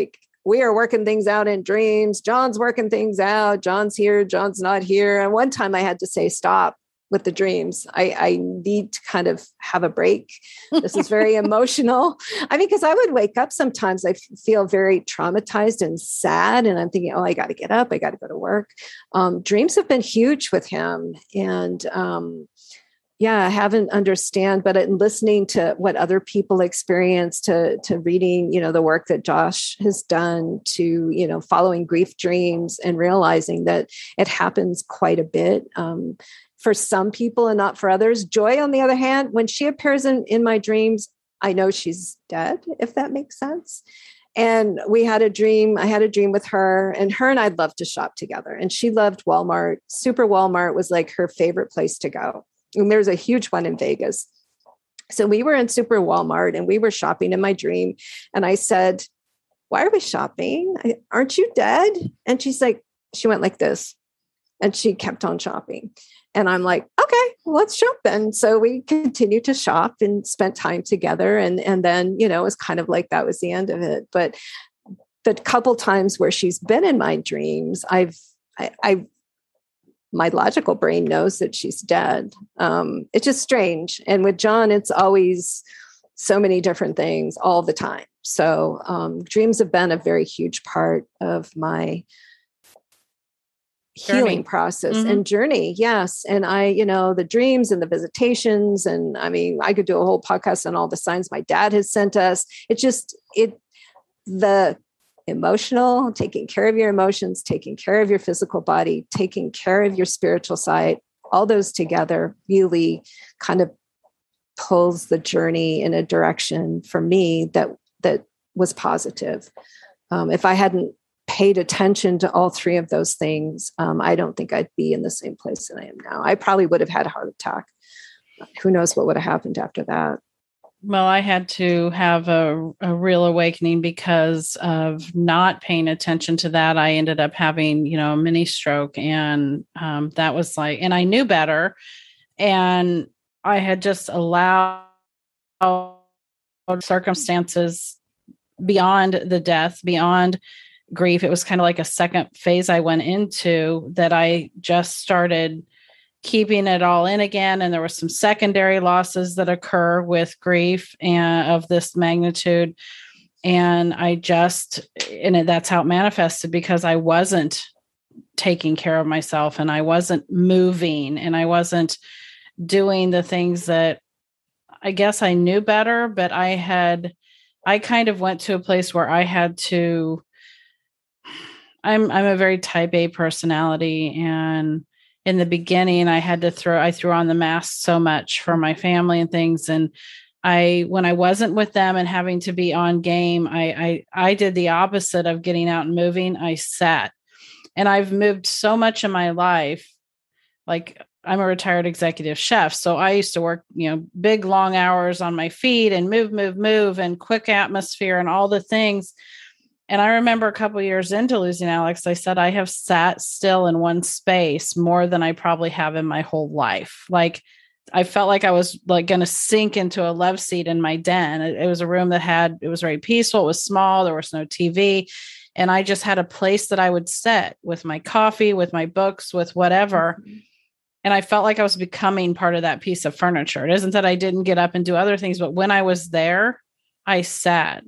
we are working things out in dreams. John's working things out. John's here. John's not here. And one time I had to say, stop with the dreams. I, I need to kind of have a break. This is very emotional. I mean, because I would wake up sometimes, I feel very traumatized and sad. And I'm thinking, oh, I got to get up. I got to go to work. Um, dreams have been huge with him. And um, yeah, I haven't understand, but in listening to what other people experience, to, to reading, you know, the work that Josh has done, to, you know, following grief dreams and realizing that it happens quite a bit. Um, for some people and not for others. Joy, on the other hand, when she appears in, in my dreams, I know she's dead, if that makes sense. And we had a dream. I had a dream with her, and her and I'd love to shop together. And she loved Walmart. Super Walmart was like her favorite place to go. And there's a huge one in Vegas. So we were in Super Walmart and we were shopping in my dream. And I said, why are we shopping? Aren't you dead? And she's like, she went like this. And she kept on shopping. And I'm like, okay, well, let's shop then. So we continued to shop and spent time together. And, and then, you know, it was kind of like that was the end of it. But the couple times where she's been in my dreams, I've, I, I my logical brain knows that she's dead. Um, it's just strange. And with John, it's always so many different things all the time. So um, dreams have been a very huge part of my journey. Healing process mm-hmm. and journey. Yes. And I, you know, the dreams and the visitations. And I mean, I could do a whole podcast on all the signs my dad has sent us. It just, it, the emotional, taking care of your emotions, taking care of your physical body, taking care of your spiritual side, all those together really kind of pulls the journey in a direction for me that, that was positive. Um, if I hadn't paid attention to all three of those things, um, I don't think I'd be in the same place that I am now. I probably would have had a heart attack. Who knows what would have happened after that? Well, I had to have a, a real awakening because of not paying attention to that. I ended up having, you know, a mini stroke, and um, that was like, and I knew better, and I had just allowed circumstances beyond the death, beyond grief. It was kind of like a second phase I went into that I just started keeping it all in again. And there were some secondary losses that occur with grief and of this magnitude. And I just, and it, that's how it manifested, because I wasn't taking care of myself, and I wasn't moving, and I wasn't doing the things that I guess I knew better, but I had, I kind of went to a place where I had to, I'm, I'm a very type A personality. And in the beginning, I had to throw, I threw on the mask so much for my family and things. And I, when I wasn't with them and having to be on game, I, I, I did the opposite of getting out and moving. I sat, and I've moved so much in my life. Like, I'm a retired executive chef. So I used to work, you know, big, long hours on my feet and move, move, move, and quick atmosphere and all the things. And I remember a couple of years into losing Alex, I said, I have sat still in one space more than I probably have in my whole life. Like, I felt like I was like going to sink into a love seat in my den. It, it was a room that had, it was very peaceful. It was small. There was no T V. And I just had a place that I would sit with my coffee, with my books, with whatever. Mm-hmm. And I felt like I was becoming part of that piece of furniture. It isn't that I didn't get up and do other things, but when I was there, I sat.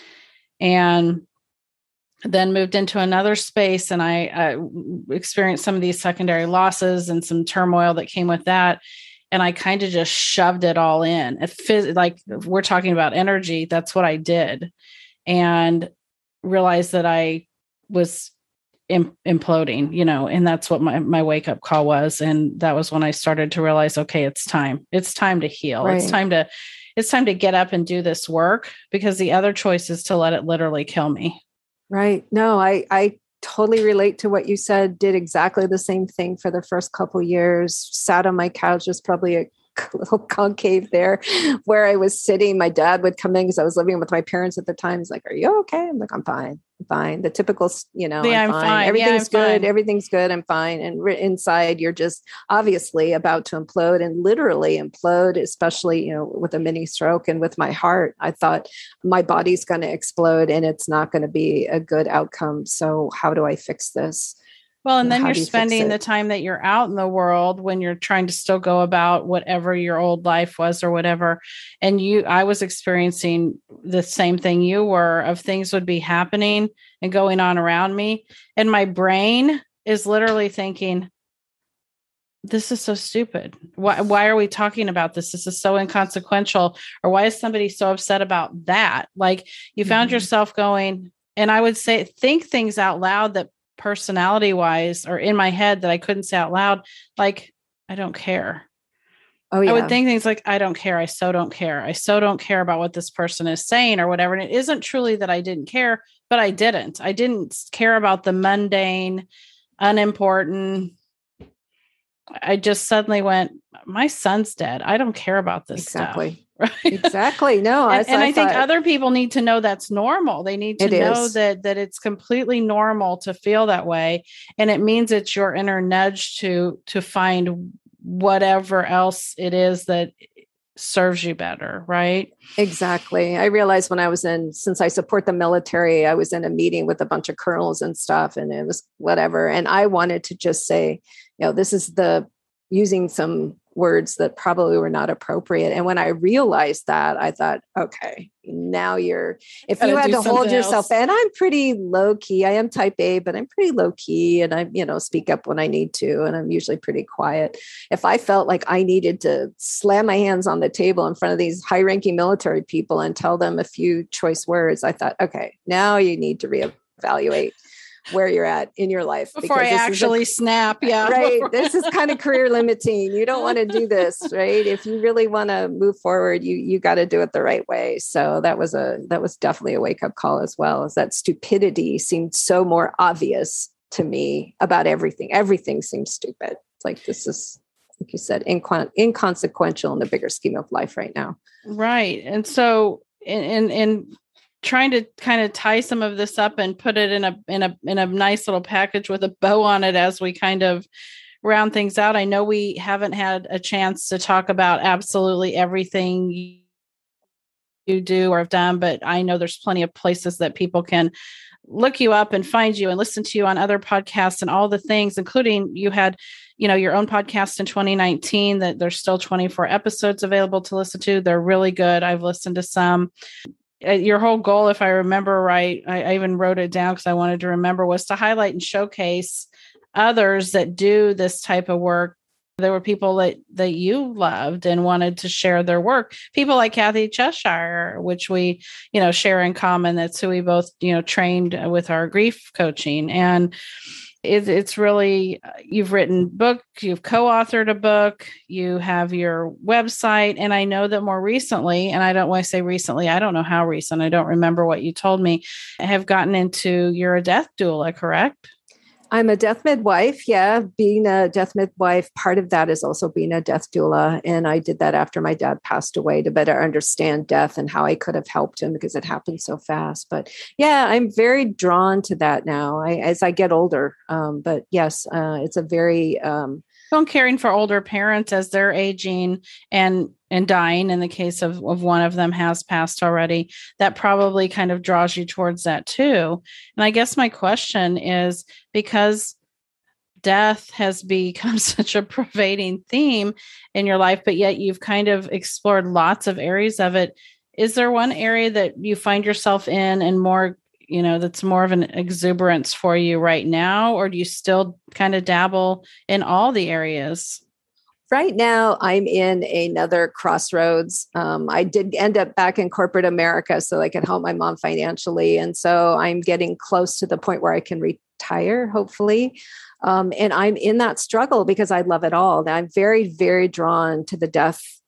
And then moved into another space, and I uh, experienced some of these secondary losses and some turmoil that came with that. And I kind of just shoved it all in. It phys- like, if we're talking about energy, that's what I did. And realized that I was im- imploding, you know, and that's what my, my wake up call was. And that was when I started to realize, okay, it's time. It's time to heal. Right. It's time to, it's time to get up and do this work, because the other choice is to let it literally kill me. Right. No, I, I totally relate to what you said. Did exactly the same thing for the first couple of years. Sat on my couch, just probably a little concave there where I was sitting. My dad would come in because I was living with my parents at the time. He's like, "Are you okay?" I'm like, "I'm fine. I'm fine." The typical, you know, yeah, I'm, I'm fine. fine. Everything's yeah, good. Fine. Everything's good. I'm fine. And re- inside, you're just obviously about to implode and literally implode, especially, you know, with a mini stroke and with my heart. I thought my body's going to explode and it's not going to be a good outcome. So how do I fix this? Well, and then How you're do you spending fix the it? time that you're out in the world when you're trying to still go about whatever your old life was or whatever. And you, I was experiencing the same thing you were, of things would be happening and going on around me. And my brain is literally thinking, this is so stupid. Why, why are we talking about this? This is so inconsequential. Or why is somebody so upset about that? Like, you found Mhm. yourself going, and I would say, think things out loud that personality wise or in my head that I couldn't say out loud. Like, I don't care. Oh, I would yeah. think things like, I don't care. I so don't care. I so don't care about what this person is saying or whatever. And it isn't truly that I didn't care, but I didn't. I didn't care about the mundane, unimportant. I just suddenly went, my son's dead. I don't care about this Exactly. stuff. Right. Exactly. No, and, as and I, I think thought, other people need to know that's normal. They need to it know is. that that it's completely normal to feel that way. And it means it's your inner nudge to to find whatever else it is that serves you better, right? Exactly. I realized when I was in, since I support the military, I was in a meeting with a bunch of colonels and stuff, and it was whatever. And I wanted to just say, you know, this is the using some words that probably were not appropriate. And when I realized that, I thought, okay, now you're, if Gotta you had do to hold something yourself, else. and I'm pretty low key, I am type A, but I'm pretty low key and I, you know, speak up when I need to. And I'm usually pretty quiet. If I felt like I needed to slam my hands on the table in front of these high ranking military people and tell them a few choice words, I thought, okay, now you need to reevaluate where you're at in your life Before I this actually is a, snap. Yeah. right. This is kind of career limiting. You don't want to do this, right? If you really want to move forward, you you got to do it the right way. So that was a that was definitely a wake up call as well. Is that stupidity seemed so more obvious to me about everything. Everything seems stupid. It's like, this is, like you said, incon- inconsequential in the bigger scheme of life right now. Right. And so in in, in trying to kind of tie some of this up and put it in a in a in a nice little package with a bow on it as we kind of round things out. I know we haven't had a chance to talk about absolutely everything you do or have done, but I know there's plenty of places that people can look you up and find you and listen to you on other podcasts and all the things, including you had, you know, your own podcast in twenty nineteen that there's still twenty-four episodes available to listen to. They're really good. I've listened to some. Your whole goal, if I remember right, I, I even wrote it down because I wanted to remember, was to highlight and showcase others that do this type of work. There were people that, that you loved and wanted to share their work. People like Kathy Cheshire, which we, you know, share in common. That's who we both, you know, trained with our grief coaching. And it, it's really, you've written book, you've co-authored a book, you have your website. And I know that more recently, and I don't want to say recently, I don't know how recent, I don't remember what you told me, have gotten into, you're a death doula, correct? I'm a death midwife. Yeah. Being a death midwife, part of that is also being a death doula. And I did that after my dad passed away to better understand death and how I could have helped him because it happened so fast. But yeah, I'm very drawn to that now I, as I get older. Um, but yes, uh, it's a very, um, Well, caring for older parents as they're aging and and dying, in the case of, of one of them has passed already, that probably kind of draws you towards that too. And I guess my question is, because death has become such a pervading theme in your life, but yet you've kind of explored lots of areas of it. Is there one area that you find yourself in and more, you know, that's more of an exuberance for you right now? Or do you still kind of dabble in all the areas? Right now, I'm in another crossroads. Um, I did end up back in corporate America so I could help my mom financially. And so I'm getting close to the point where I can retire, hopefully. Um, and I'm in that struggle because I love it all. I'm very, very drawn to the death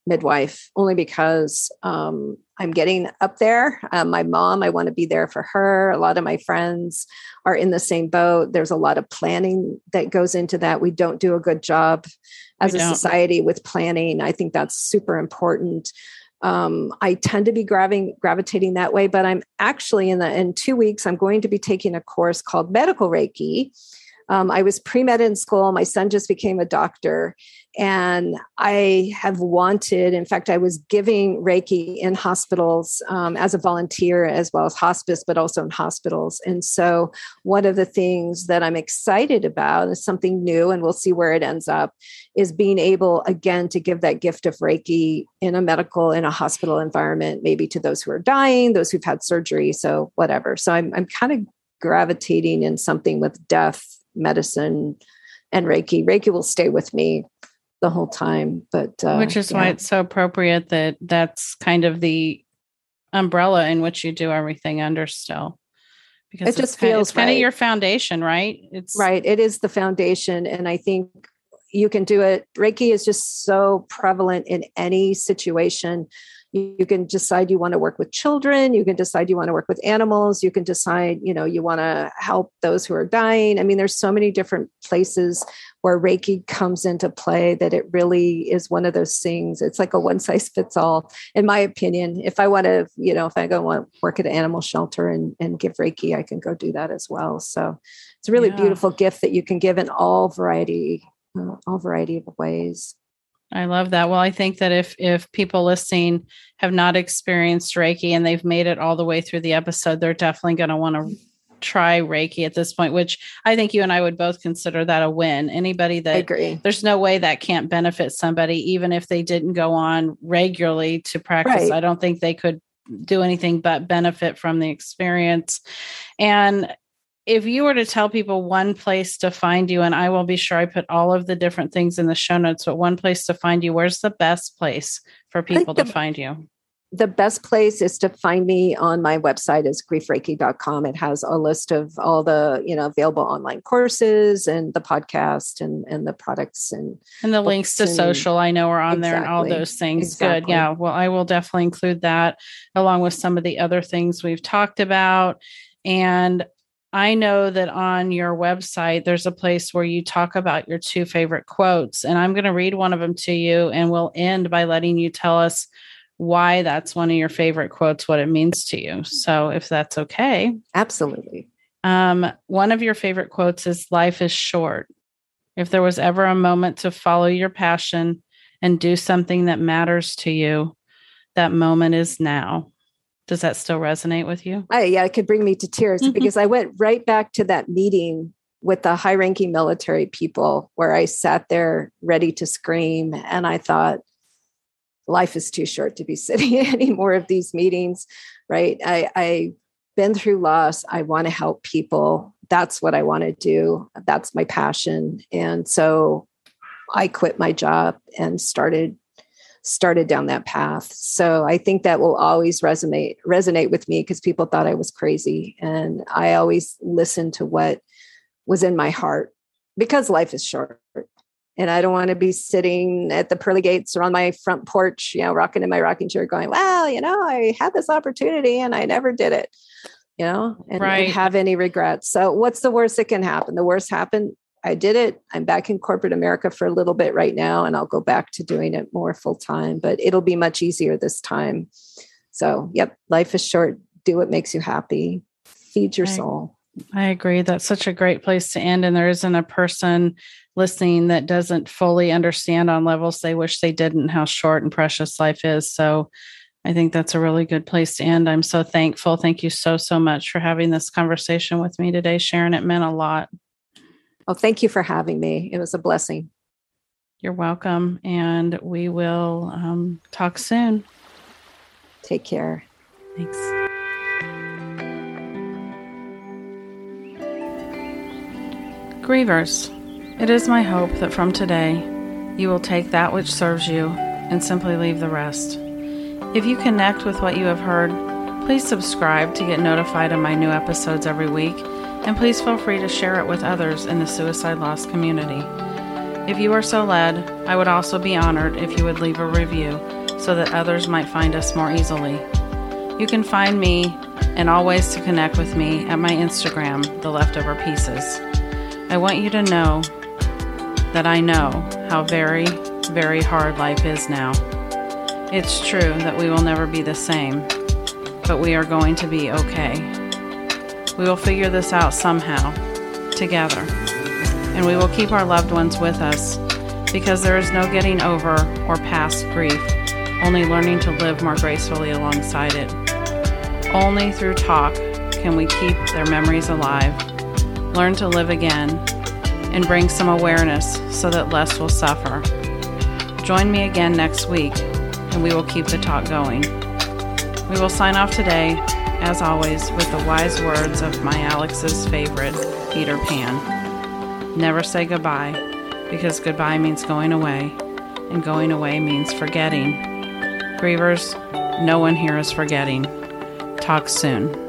midwife, only because um, I'm getting up there. Um, my mom, I want to be there for her. A lot of my friends are in the same boat. There's a lot of planning that goes into that. We don't do a good job as We a don't. society with planning. I think that's super important. Um, I tend to be gravi- gravitating that way, but I'm actually in the in two weeks, I'm going to be taking a course called Medical Reiki. Um, I was pre-med in school. My son just became a doctor. And I have wanted, in fact, I was giving Reiki in hospitals um, as a volunteer, as well as hospice, but also in hospitals. And so one of the things that I'm excited about is something new, and we'll see where it ends up, is being able, again, to give that gift of Reiki in a medical, in a hospital environment, maybe to those who are dying, those who've had surgery, so whatever. So I'm, I'm kind of gravitating in something with death, medicine, and Reiki. Reiki will stay with me the whole time, but uh, which is yeah. why it's so appropriate that that's kind of the umbrella in which you do everything under still, because It it's just kind, feels it's kind of right. your foundation, right? It's Right. It is the foundation. And I think you can do it. Reiki is just so prevalent in any situation. You, you can decide you want to work with children. You can decide you want to work with animals. You can decide, you know, you want to help those who are dying. I mean, there's so many different places where Reiki comes into play that it really is one of those things. It's like a one size fits all, in my opinion. If I want to, you know, if I go want to work at an animal shelter and, and give Reiki, I can go do that as well. So it's a really Yeah. beautiful gift that you can give in all variety, uh, all variety of ways. I love that. Well, I think that if if people listening have not experienced Reiki and they've made it all the way through the episode, they're definitely going to want to try Reiki at this point, which I think you and I would both consider that a win. Anybody that I agree. There's no way that can't benefit somebody, even if they didn't go on regularly to practice. Right. I don't think they could do anything but benefit from the experience. And if you were to tell people one place to find you, and I will be sure I put all of the different things in the show notes, but one place to find you, where's the best place for people the, to find you? The best place is to find me on my website is grief reiki dot com. It has a list of all the, you know, available online courses and the podcast and, and the products and And the links to and, social, I know, are on exactly, there and all those things. Exactly. Good. Yeah. Well, I will definitely include that along with some of the other things we've talked about. And I know that on your website, there's a place where you talk about your two favorite quotes, and I'm going to read one of them to you, and we'll end by letting you tell us why that's one of your favorite quotes, what it means to you. So if that's okay. Absolutely. Um, one of your favorite quotes is, "Life is short. If there was ever a moment to follow your passion and do something that matters to you, that moment is now." Does that still resonate with you? I, yeah, it could bring me to tears mm-hmm. because I went right back to that meeting with the high-ranking military people where I sat there ready to scream. And I thought, life is too short to be sitting in any more of these meetings, right? I, I've been through loss. I want to help people. That's what I want to do. That's my passion. And so I quit my job and started started down that path. So I think that will always resonate resonate with me because people thought I was crazy. And I always listened to what was in my heart because life is short. And I don't want to be sitting at the pearly gates or on my front porch, you know, rocking in my rocking chair going, well, you know, I had this opportunity and I never did it, you know, and, right. and have any regrets. So what's the worst that can happen? The worst happened. I did it. I'm back in corporate America for a little bit right now, and I'll go back to doing it more full time, but it'll be much easier this time. So, yep, life is short. Do what makes you happy. Feed your I, soul. I agree. That's such a great place to end. And there isn't a person listening that doesn't fully understand on levels they wish they didn't how short and precious life is. So I think that's a really good place to end. I'm so thankful. Thank you so, so much for having this conversation with me today, Sharon. It meant a lot. Well, thank you for having me. It was a blessing. You're welcome. And we will um, talk soon. Take care. Thanks. Grievers, it is my hope that from today, you will take that which serves you and simply leave the rest. If you connect with what you have heard, please subscribe to get notified of my new episodes every week. And please feel free to share it with others in the suicide loss community. If you are so led, I would also be honored if you would leave a review so that others might find us more easily. You can find me and all ways to connect with me at my Instagram, The Leftover Pieces. I want you to know that I know how very, very hard life is now. It's true that we will never be the same, but we are going to be okay. We will figure this out somehow, together, and we will keep our loved ones with us because there is no getting over or past grief, only learning to live more gracefully alongside it. Only through talk can we keep their memories alive, learn to live again, and bring some awareness so that less will suffer. Join me again next week, and we will keep the talk going. We will sign off today, as always, with the wise words of my Alex's favorite, Peter Pan. Never say goodbye, because goodbye means going away, and going away means forgetting. Grievers, no one here is forgetting. Talk soon.